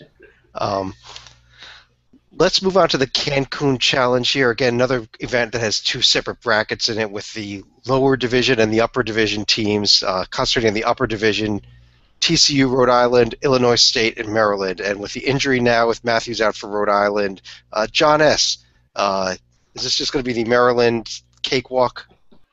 Let's move on to the Cancun Challenge here. Again, another event that has 2 separate brackets in it with the lower division and the upper division teams. Concentrating on the upper division, TCU, Rhode Island, Illinois State, and Maryland. And with the injury now with Matthews out for Rhode Island, John S., is this just going to be the Maryland cakewalk?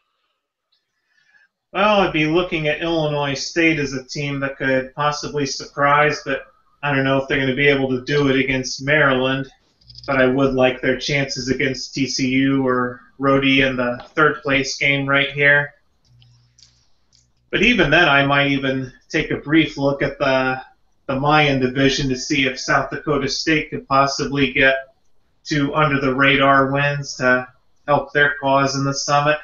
Well, I'd be looking at Illinois State as a team that could possibly surprise, but I don't know if they're going to be able to do it against Maryland. But I would like their chances against TCU or Rhody in the third-place game right here. But even then, I might even take a brief look at the Mayan division to see if South Dakota State could possibly get 2 under-the-radar wins to help their cause in the summit.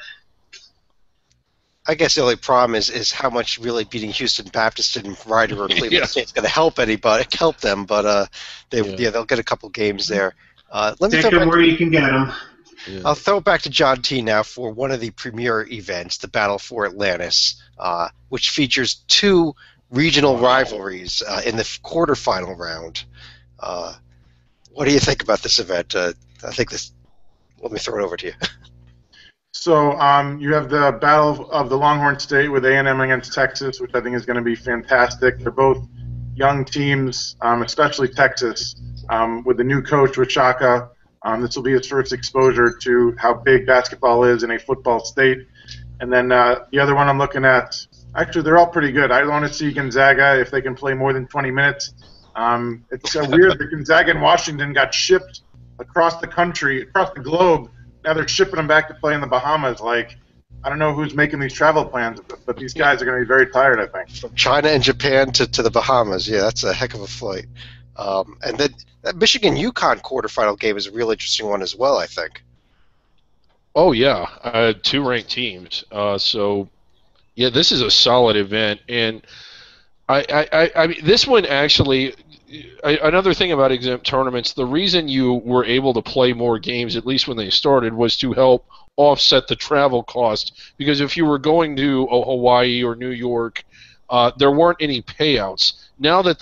I guess the only problem is how much really beating Houston Baptist and Rider or Cleveland State's going to help them. But they'll get a couple games there. Let me take them where you can get them. Yeah. I'll throw it back to John T now for one of the premier events, the Battle for Atlantis, which features 2 regional rivalries in the quarterfinal round. What do you think about this event? Let me throw it over to you. So you have the Battle of the Longhorn State with A&M against Texas, which I think is going to be fantastic. They're both young teams, especially Texas, with the new coach, Rashaka. This will be his first exposure to how big basketball is in a football state. And then the other one I'm looking at, actually, they're all pretty good. I want to see Gonzaga if they can play more than 20 minutes. It's weird that Gonzaga and Washington got shipped across the country, across the globe. Now they're shipping them back to play in the Bahamas. Like, I don't know who's making these travel plans, but these guys are going to be very tired, I think. From China and Japan to the Bahamas, yeah, that's a heck of a flight. And then that Michigan-UConn quarterfinal game is a real interesting one as well, I think. Oh, yeah, 2 ranked teams. So, yeah, this is a solid event. And I mean, this one actually, another thing about exempt tournaments, the reason you were able to play more games, at least when they started, was to help offset the travel cost. Because if you were going to Hawaii or New York, there weren't any payouts. Now that they're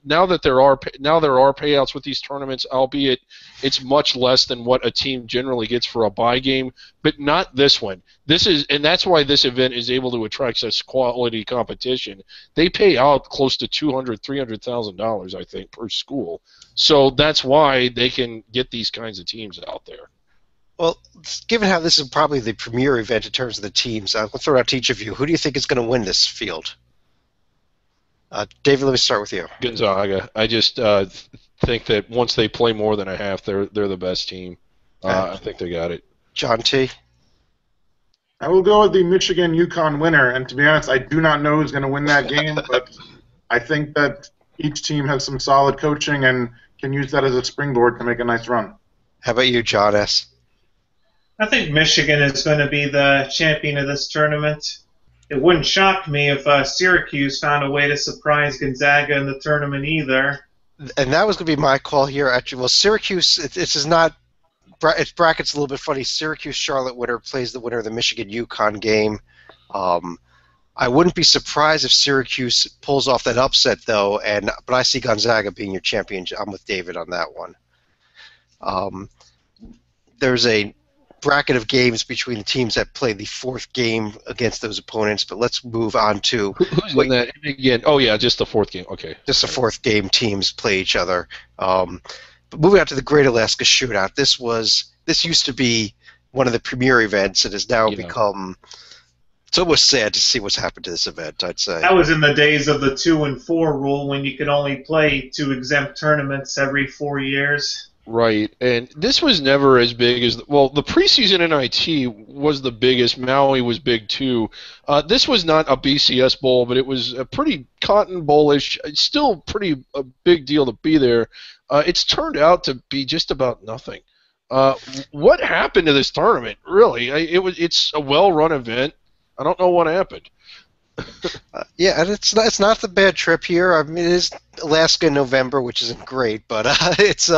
now there are payouts with these tournaments, albeit it's much less than what a team generally gets for a bye game, but not this one. And that's why this event is able to attract such quality competition. They pay out close to $200,000-$300,000, I think, per school. So that's why they can get these kinds of teams out there. Well, given how this is probably the premier event in terms of the teams, I'll throw it out to each of you. Who do you think is going to win this field? David, let me start with you. Gonzaga. I just think that once they play more than a half, they're the best team. I think they got it. John T. I will go with the Michigan-UConn winner, and to be honest, I do not know who's going to win that game, but I think that each team has some solid coaching and can use that as a springboard to make a nice run. How about you, John S.? I think Michigan is going to be the champion of this tournament. It wouldn't shock me if Syracuse found a way to surprise Gonzaga in the tournament either. And that was going to be my call here. Actually, well, Syracuse, this is not. Its bracket's a little bit funny. Syracuse-Charlotte winner plays the winner of the Michigan-UConn game. I wouldn't be surprised if Syracuse pulls off that upset, though. But I see Gonzaga being your champion. I'm with David on that one. There's a bracket of games between the teams that play the fourth game against those opponents, but let's move on to who's in that again. Oh yeah, just the fourth game. Okay, just the fourth game teams play each other. But moving on to the Great Alaska Shootout, this used to be one of the premier events. It has now become. It's almost sad to see what's happened to this event, I'd say. That was in the days of the 2 and 4 rule when you could only play 2 exempt tournaments every 4 years. Right, and this was never as big as, well, the preseason NIT was the biggest. Maui was big too. This was not a BCS bowl, but it was a pretty Cotton Bowl-ish. It's still a big deal to be there. It's turned out to be just about nothing. What happened to this tournament? Really, it's a well-run event. I don't know what happened. Yeah, and it's not the bad trip here. I mean, it is Alaska in November, which isn't great, but it's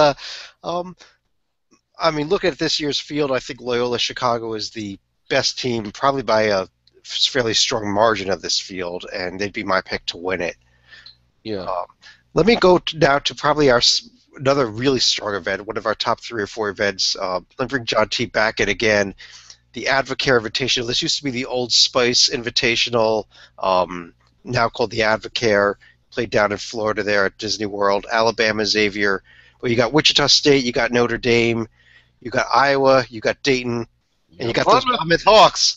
I mean, look at this year's field. I think Loyola Chicago is the best team, probably by a fairly strong margin of this field, and they'd be my pick to win it. Yeah. Let me go now to probably another really strong event, one of our top 3 or 4 events. Let me bring John T. back in again. The Advocare Invitational. This used to be the Old Spice Invitational, now called the Advocare. Played down in Florida there at Disney World. Alabama, Xavier. Well, you got Wichita State, you got Notre Dame, you got Iowa, you got Dayton, and you got those Monmouth Hawks.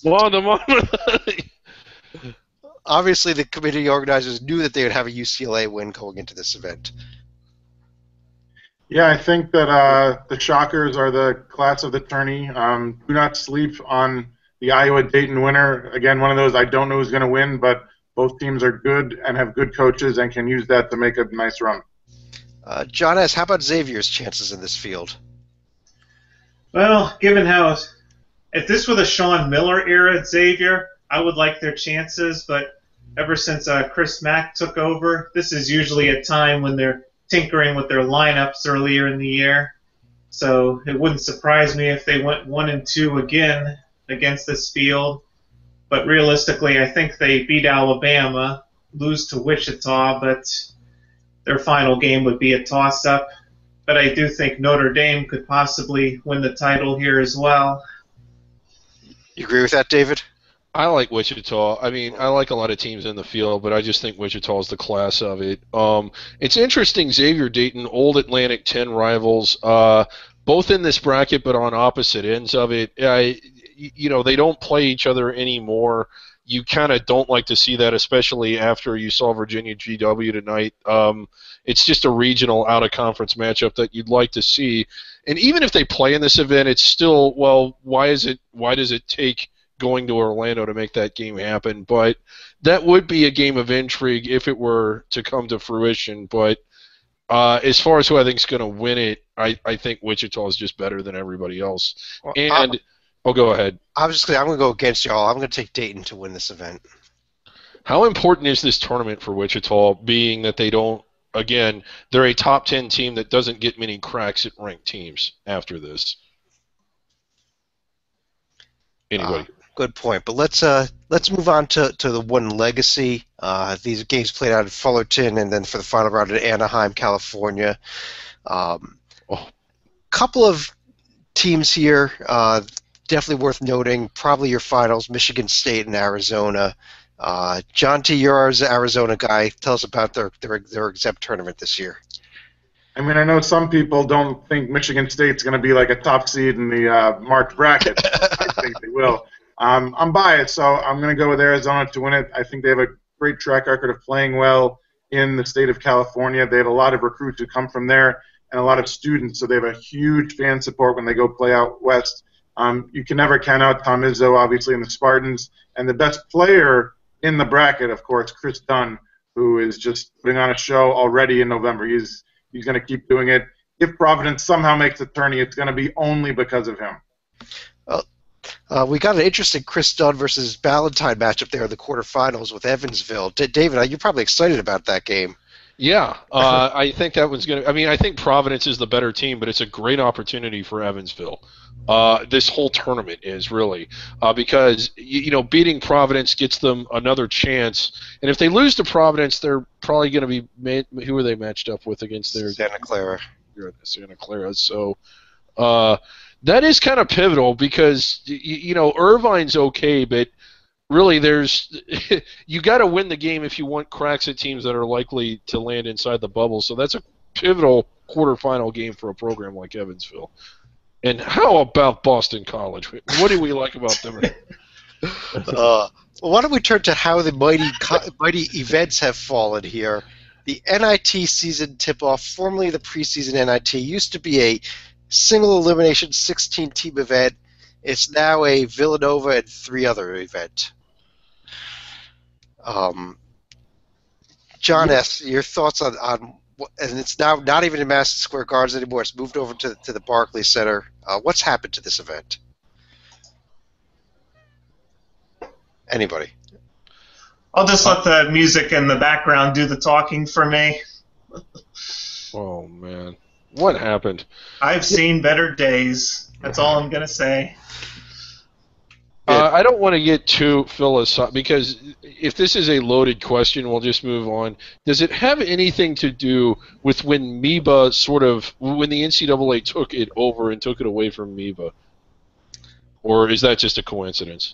Obviously, the committee organizers knew that they would have a UCLA win going into this event. Yeah, I think that the Shockers are the class of the tourney. Do not sleep on the Iowa-Dayton winner. Again, one of those I don't know who's going to win, but both teams are good and have good coaches and can use that to make a nice run. John S., how about Xavier's chances in this field? Well, given how, if this were the Sean Miller era at Xavier, I would like their chances, but ever since Chris Mack took over, this is usually a time when they're tinkering with their lineups earlier in the year. So it wouldn't surprise me if they went 1-2 again against this field. But realistically, I think they beat Alabama, lose to Wichita, but their final game would be a toss-up. But I do think Notre Dame could possibly win the title here as well. You agree with that, David? I like Wichita. I mean, I like a lot of teams in the field, but I just think Wichita is the class of it. It's interesting, Xavier Dayton, old Atlantic 10 rivals, both in this bracket but on opposite ends of it. They don't play each other anymore. You kind of don't like to see that, especially after you saw Virginia GW tonight. It's just a regional out-of-conference matchup that you'd like to see. And even if they play in this event, it's still, well, why does it take going to Orlando to make that game happen? But that would be a game of intrigue if it were to come to fruition. But as far as who I think is going to win it, I think Wichita is just better than everybody else. Well, go ahead. I'm going to go against y'all. I'm going to take Dayton to win this event. How important is this tournament for Wichita, being that they don't, again, they're a top 10 team that doesn't get many cracks at ranked teams after this? Anybody? Good point. But let's move on to the one legacy. These games played out in Fullerton, and then for the final round in Anaheim, California. Couple of teams here, definitely worth noting. Probably your finals: Michigan State and Arizona. John T., you're our Arizona guy. Tell us about their exempt tournament this year. I mean, I know some people don't think Michigan State's going to be like a top seed in the March bracket. I think they will. I'm biased, so I'm going to go with Arizona to win it. I think they have a great track record of playing well in the state of California. They have a lot of recruits who come from there and a lot of students, so they have a huge fan support when they go play out west. You can never count out Tom Izzo, obviously, and the Spartans. And the best player in the bracket, of course, Chris Dunn, who is just putting on a show already in November. He's going to keep doing it. If Providence somehow makes a tourney, it's going to be only because of him. We got an interesting Chris Dunn versus Ballantyne matchup there in the quarterfinals with Evansville. David, you're probably excited about that game. Yeah, I think that one's going to – I mean, I think Providence is the better team, but it's a great opportunity for Evansville. This whole tournament is really because, beating Providence gets them another chance. And if they lose to Providence, they're probably going to be – who are they matched up with against their – Santa Clara. Santa Clara. So that is kind of pivotal because, Irvine's okay, but – really, you got to win the game if you want cracks at teams that are likely to land inside the bubble. So that's a pivotal quarterfinal game for a program like Evansville. And how about Boston College? What do we like about them? Well, why don't we turn to how the mighty events have fallen here? The NIT season tip-off, formerly the preseason NIT, used to be a single elimination 16-team event. It's now a Villanova and 3 other event. John S., your thoughts on and it's now not even in Madison Square Gardens anymore. It's moved over to the Barclays Center. What's happened to this event? Anybody? I'll just let the music in the background do the talking for me. Oh, man. What happened? I've seen better days. That's all I'm going to say. I don't want to get too philosophical because if this is a loaded question, we'll just move on. Does it have anything to do with when MEBA when the NCAA took it over and took it away from MEBA? Or is that just a coincidence?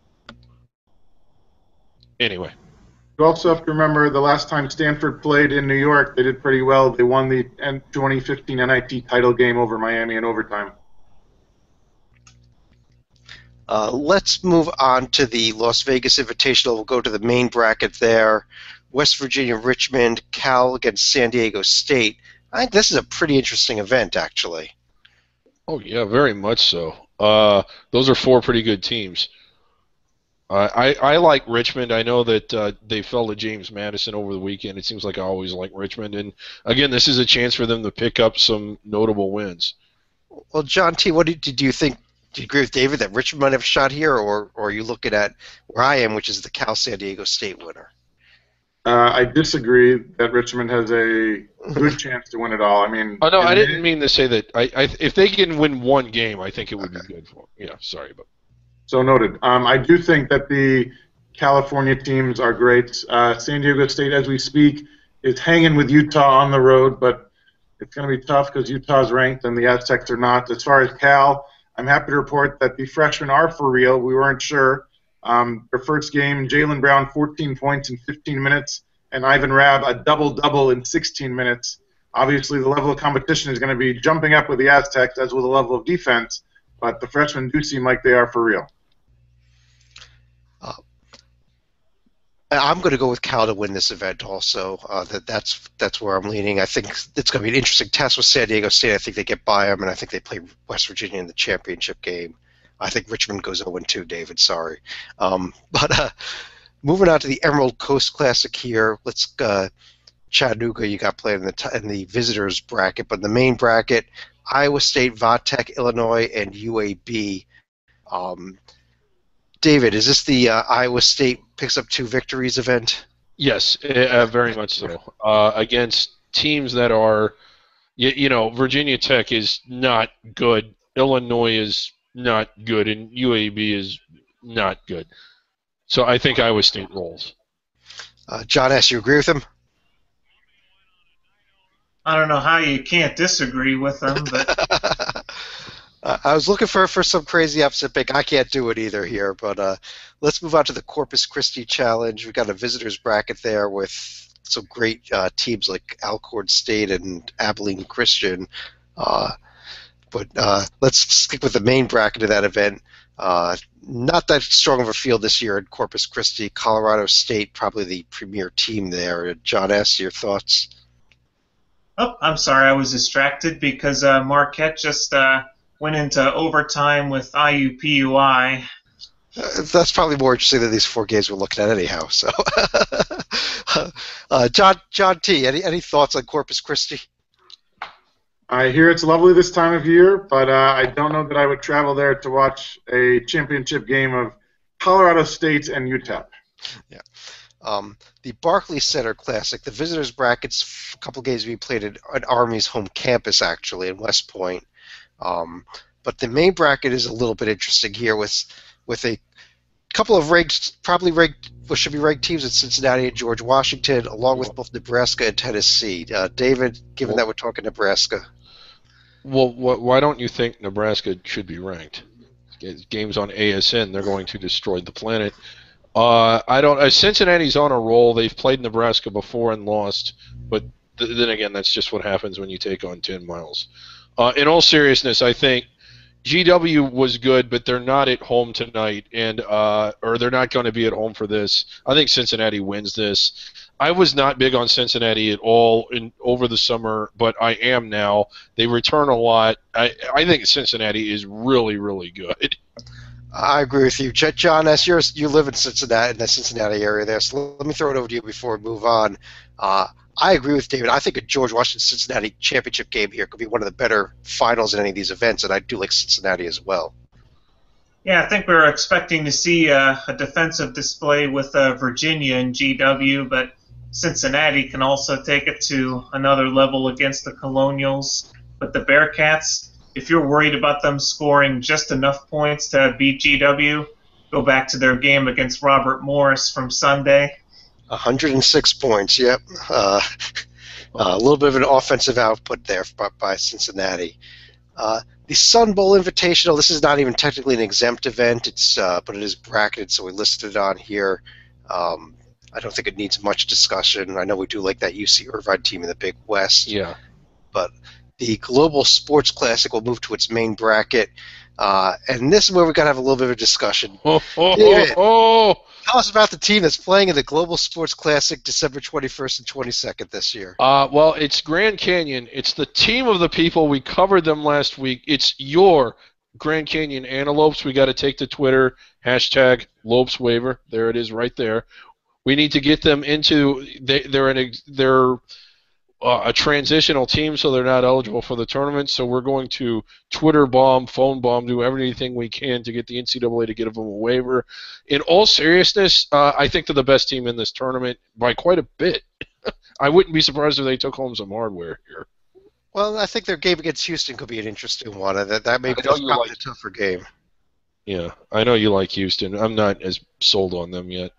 Anyway. You also have to remember the last time Stanford played in New York, they did pretty well. They won the 2015 NIT title game over Miami in overtime. Let's move on to the Las Vegas Invitational. We'll go to the main bracket there. West Virginia, Richmond, Cal against San Diego State. I think this is a pretty interesting event, actually. Oh, yeah, very much so. Those are 4 pretty good teams. I like Richmond. I know that they fell to James Madison over the weekend. It seems like I always like Richmond. And, again, this is a chance for them to pick up some notable wins. Well, John T., what do you think? Do you agree with David that Richmond might have a shot here, or are you looking at where I am, which is the Cal San Diego State winner? I disagree that Richmond has a good chance to win it all. I mean, oh no, I didn't mean to say that. If they can win one game, I think it would be good for them. Yeah, sorry, but so noted. I do think that the California teams are great. San Diego State, as we speak, is hanging with Utah on the road, but it's going to be tough because Utah's ranked and the Aztecs are not. As far as Cal, I'm happy to report that the freshmen are for real. We weren't sure. Their first game, Jaylen Brown, 14 points in 15 minutes, and Ivan Rabb, a double-double in 16 minutes. Obviously, the level of competition is going to be jumping up with the Aztecs, as will the level of defense, but the freshmen do seem like they are for real. I'm going to go with Cal to win this event also. That's where I'm leaning. I think it's going to be an interesting test with San Diego State. I think they get by them, and I think they play West Virginia in the championship game. I think Richmond goes 0-2, David. Sorry. But moving on to the Emerald Coast Classic here. Let's Chattanooga you got playing in the visitors bracket, but in the main bracket, Iowa State, Vatech, Illinois, and UAB. David, is this the Iowa State picks up 2 victories event? Yes, very much so. Against teams that are, Virginia Tech is not good, Illinois is not good, and UAB is not good. So I think Iowa State rolls. John S., you agree with him? I don't know how you can't disagree with them, but I was looking for some crazy upset pick. I can't do it either here, but let's move on to the Corpus Christi Challenge. We've got a visitors bracket there with some great teams like Alcorn State and Abilene Christian. But let's stick with the main bracket of that event. Not that strong of a field this year in Corpus Christi. Colorado State, probably the premier team there. John S., your thoughts? oh, I'm sorry, I was distracted because Marquette just went into overtime with IUPUI. That's probably more interesting than these 4 games we're looking at anyhow. So, John T., any thoughts on Corpus Christi? I hear it's lovely this time of year, but I don't know that I would travel there to watch a championship game of Colorado State and UTEP. Yeah. The Barclays Center Classic, the visitors brackets, a couple games we played at Army's home campus, actually, in West Point. But the main bracket is a little bit interesting here with a couple of probably ranked, what should be ranked teams in Cincinnati and George Washington, along with both Nebraska and Tennessee. David, given that we're talking Nebraska. Well, why don't you think Nebraska should be ranked? Games on ASN, they're going to destroy the planet. I don't. Cincinnati's on a roll. They've played Nebraska before and lost, but then again, that's just what happens when you take on 10 miles. In all seriousness, I think GW was good, but they're not at home tonight, and or they're not going to be at home for this. I think Cincinnati wins this. I was not big on Cincinnati at all over the summer, but I am now. They return a lot. I think Cincinnati is really, really good. I agree with you. John S., you live in Cincinnati, in the Cincinnati area there, so let me throw it over to you before we move on. I agree with David. I think a George Washington-Cincinnati championship game here could be one of the better finals in any of these events, and I do like Cincinnati as well. Yeah, I think we were expecting to see a defensive display with Virginia and GW, but Cincinnati can also take it to another level against the Colonials. But the Bearcats, if you're worried about them scoring just enough points to beat GW, go back to their game against Robert Morris from Sunday. 106 points, yep. A little bit of an offensive output there by Cincinnati. The Sun Bowl Invitational, this is not even technically an exempt event, but it is bracketed, so we listed it on here. I don't think it needs much discussion. I know we do like that UC Irvine team in the Big West. Yeah. But the Global Sports Classic will move to its main bracket. And this is where we've got to have a little bit of a discussion. David, tell us about the team that's playing in the Global Sports Classic December 21st and 22nd this year. Well, it's Grand Canyon. It's the team of the people. We covered them last week. It's your Grand Canyon Antelopes. We got to take to Twitter, hashtag Lopes Waiver. There it is right there. We need to get them into they're a transitional team, so they're not eligible for the tournament. So we're going to Twitter bomb, phone bomb, do everything we can to get the NCAA to give them a waiver. In all seriousness, I think they're the best team in this tournament by quite a bit. I wouldn't be surprised if they took home some hardware here. Well, I think their game against Houston could be an interesting one. That may be probably a tougher game. Yeah, I know you like Houston. I'm not as sold on them yet.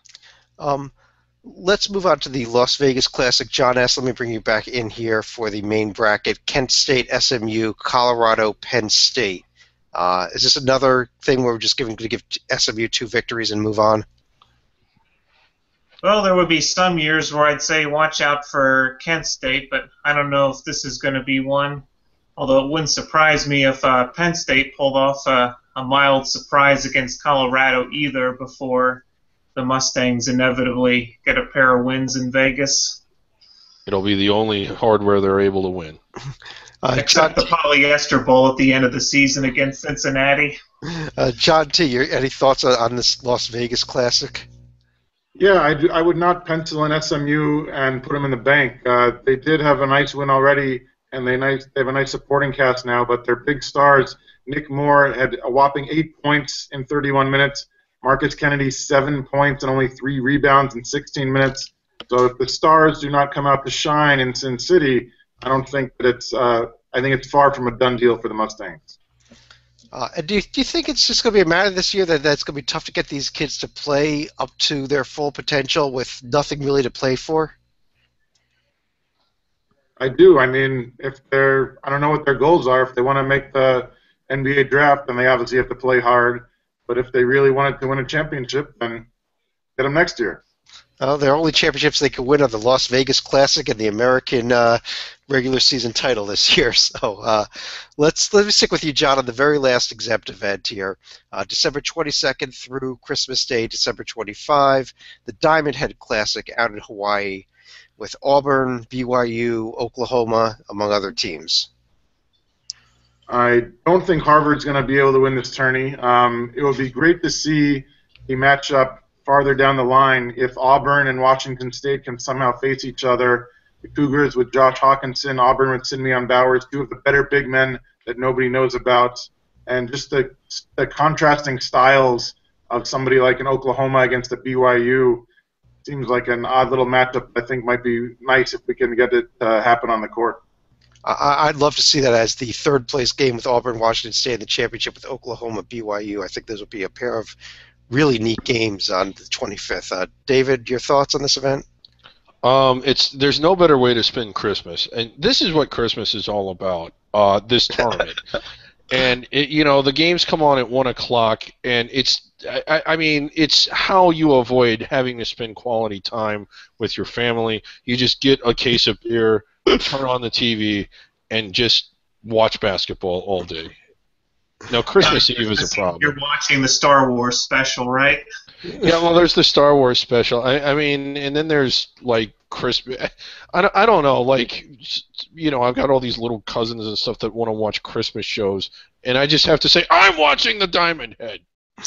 Let's move on to the Las Vegas Classic. John S., let me bring you back in here for the main bracket. Kent State, SMU, Colorado, Penn State. Is this another thing where we're just going to give SMU 2 victories and move on? Well, there would be some years where I'd say watch out for Kent State, but I don't know if this is going to be one. Although it wouldn't surprise me if Penn State pulled off a mild surprise against Colorado either before the Mustangs inevitably get a pair of wins in Vegas. It'll be the only hardware they're able to win. Except the Polyester Bowl at the end of the season against Cincinnati. John T., any thoughts on this Las Vegas Classic? Yeah, I would not pencil in SMU and put them in the bank. They did have a nice win already, and they have a nice supporting cast now, but their big stars, Nick Moore, had a whopping 8 points in 31 minutes. Marcus Kennedy, 7 points and only 3 rebounds in 16 minutes. So if the stars do not come out to shine in Sin City, I don't think that it's. I think it's far from a done deal for the Mustangs. And do you think it's just going to be a matter this year that it's going to be tough to get these kids to play up to their full potential with nothing really to play for? I do. I mean, I don't know what their goals are. If they want to make the NBA draft, then they obviously have to play hard. But if they really wanted to win a championship, then get them next year. Their only championships they could win are the Las Vegas Classic and the American regular season title this year. So let me stick with you, John, on the very last exempt event here. December 22nd through Christmas Day, December 25, the Diamond Head Classic out in Hawaii with Auburn, BYU, Oklahoma, among other teams. I don't think Harvard's going to be able to win this tourney. It would be great to see the matchup farther down the line if Auburn and Washington State can somehow face each other. The Cougars with Josh Hawkinson, Auburn with Simeon Bowers, two of the better big men that nobody knows about, and just the contrasting styles of somebody like an Oklahoma against a BYU seems like an odd little matchup. I think might be nice if we can get it happen on the court. I'd love to see that as the third place game with Auburn, Washington State, and the championship with Oklahoma, BYU. I think those would be a pair of really neat games on the 25th. David, your thoughts on this event? There's no better way to spend Christmas, and this is what Christmas is all about. This tournament, and the games come on at 1 o'clock, and I mean, it's how you avoid having to spend quality time with your family. You just get a case of beer, turn on the TV, and just watch basketball all day. No, Christmas Eve is a problem. You're watching the Star Wars special, right? Yeah, well, there's the Star Wars special. I mean, and then there's like Christmas. I don't know. Like, I've got all these little cousins and stuff that want to watch Christmas shows, and I just have to say, I'm watching the Diamond Head.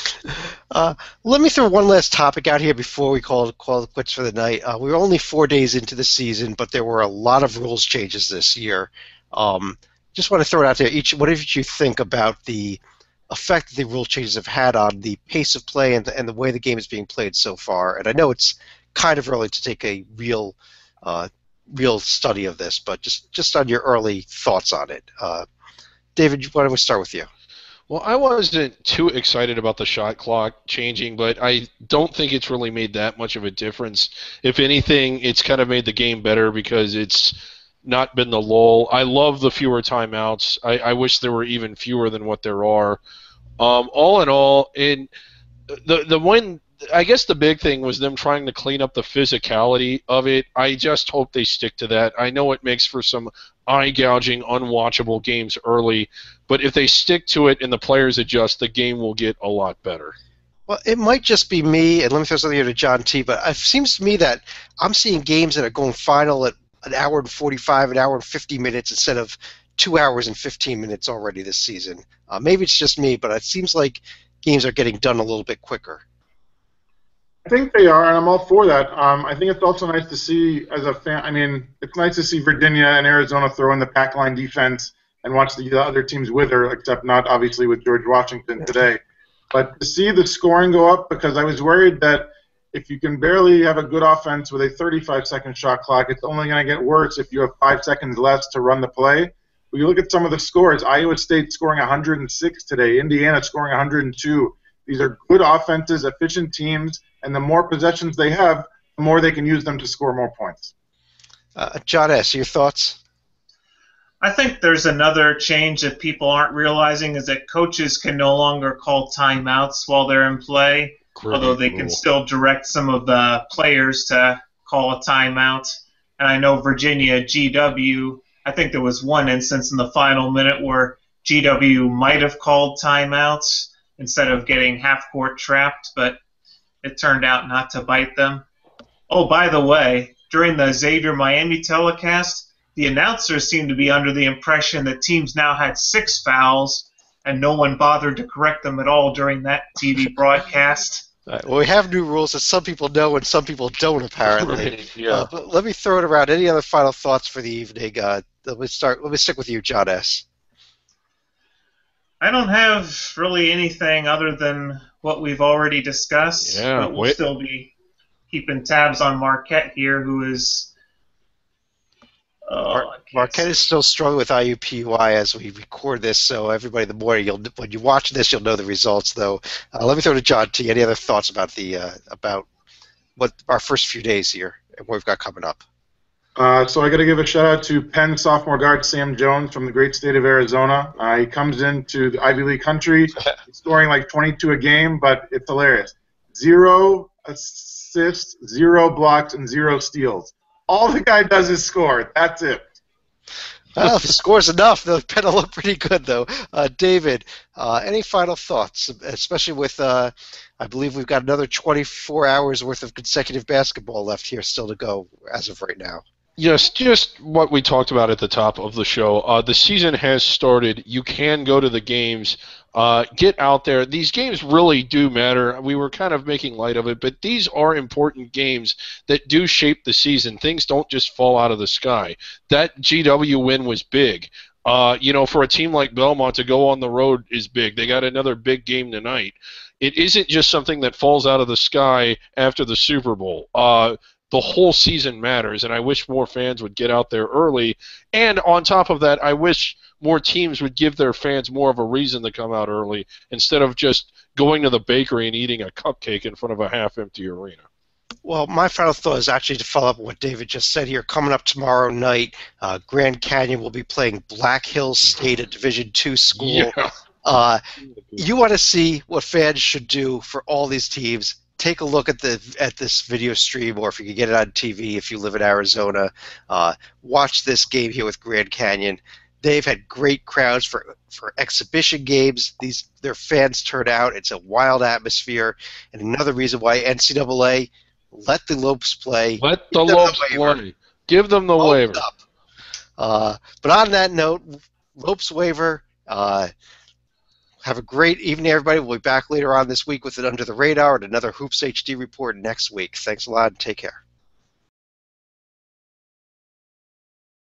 Let me throw one last topic out here before we call it quits for the night. We're only 4 days into the season, but there were a lot of rules changes this year. Just want to throw it out there. What did you think about the effect that the rule changes have had on the pace of play and the way the game is being played so far? And I know it's kind of early to take a real study of this, but just on your early thoughts on it. David, why don't we start with you? Well, I wasn't too excited about the shot clock changing, but I don't think it's really made that much of a difference. If anything, it's kind of made the game better because it's not been the lull. I love the fewer timeouts. I wish there were even fewer than what there are. All in all, the one, I guess the big thing was them trying to clean up the physicality of it. I just hope they stick to that. I know it makes for some eye-gouging, unwatchable games early, but if they stick to it and the players adjust, the game will get a lot better. Well, it might just be me, and let me throw something here to John T., but it seems to me that I'm seeing games that are going final at an hour and 45, an hour and 50 minutes instead of 2 hours and 15 minutes already this season. Maybe it's just me, but it seems like games are getting done a little bit quicker. I think they are, and I'm all for that. I think it's also nice to see, as a fan, I mean, it's nice to see Virginia and Arizona throw in the pack line defense and watch the other teams wither, except not obviously with George Washington today. But to see the scoring go up, because I was worried that if you can barely have a good offense with a 35-second shot clock, it's only going to get worse if you have 5 seconds less to run the play. When you look at some of the scores, Iowa State scoring 106 today, Indiana scoring 102. These are good offenses, efficient teams, and the more possessions they have, the more they can use them to score more points. John S., your thoughts? I think there's another change that people aren't realizing is that coaches can no longer call timeouts while they're in play, although they can still direct some of the players to call a timeout. And I know Virginia, GW, I think there was one instance in the final minute where GW might have called timeouts instead of getting half-court trapped, but it turned out not to bite them. Oh, by the way, during the Xavier-Miami telecast, the announcers seemed to be under the impression that teams now had 6 fouls, and no one bothered to correct them at all during that TV broadcast. Right, well, we have new rules that some people know and some people don't, apparently. Yeah. But let me throw it around. Any other final thoughts for the evening? Let me stick with you, John S. I don't have really anything other than what we've already discussed. Yeah, but we'll still be keeping tabs on Marquette here, who is Marquette is still struggling with IUPUI as we record this, so everybody in the morning, when you watch this, you'll know the results. Though, let me throw to John T. Any other thoughts about about what our first few days here and what we've got coming up? So I got to give a shout out to Penn sophomore guard Sam Jones from the great state of Arizona. He comes into the Ivy League country, scoring like 22 a game, but it's hilarious. 0 assists, 0 blocks, and 0 steals. All the guy does is score. That's it. Well, if the score's enough, the Penn will look pretty good, though. David, any final thoughts, especially with, I believe we've got another 24 hours worth of consecutive basketball left here still to go as of right now. Yes, just what we talked about at the top of the show. The season has started. You can go to the games. Get out there. These games really do matter. We were kind of making light of it, but these are important games that do shape the season. Things don't just fall out of the sky. That GW win was big. For a team like Belmont to go on the road is big. They got another big game tonight. It isn't just something that falls out of the sky after the Super Bowl. The whole season matters, and I wish more fans would get out there early. And on top of that, I wish more teams would give their fans more of a reason to come out early instead of just going to the bakery and eating a cupcake in front of a half-empty arena. Well, my final thought is actually to follow up on what David just said here. Coming up tomorrow night, Grand Canyon will be playing Black Hills State, a Division II school. Yeah. You want to see what fans should do for all these teams. Take a look at this video stream, or if you can get it on TV if you live in Arizona. Watch this game here with Grand Canyon. They've had great crowds for exhibition games. Their fans turn out. It's a wild atmosphere. And another reason why NCAA, let the Lopes play. Let the Lopes play. Give them the waiver. But on that note, Lopes waiver. Have a great evening, everybody. We'll be back later on this week with it Under the Radar and another Hoops HD report next week. Thanks a lot and take care.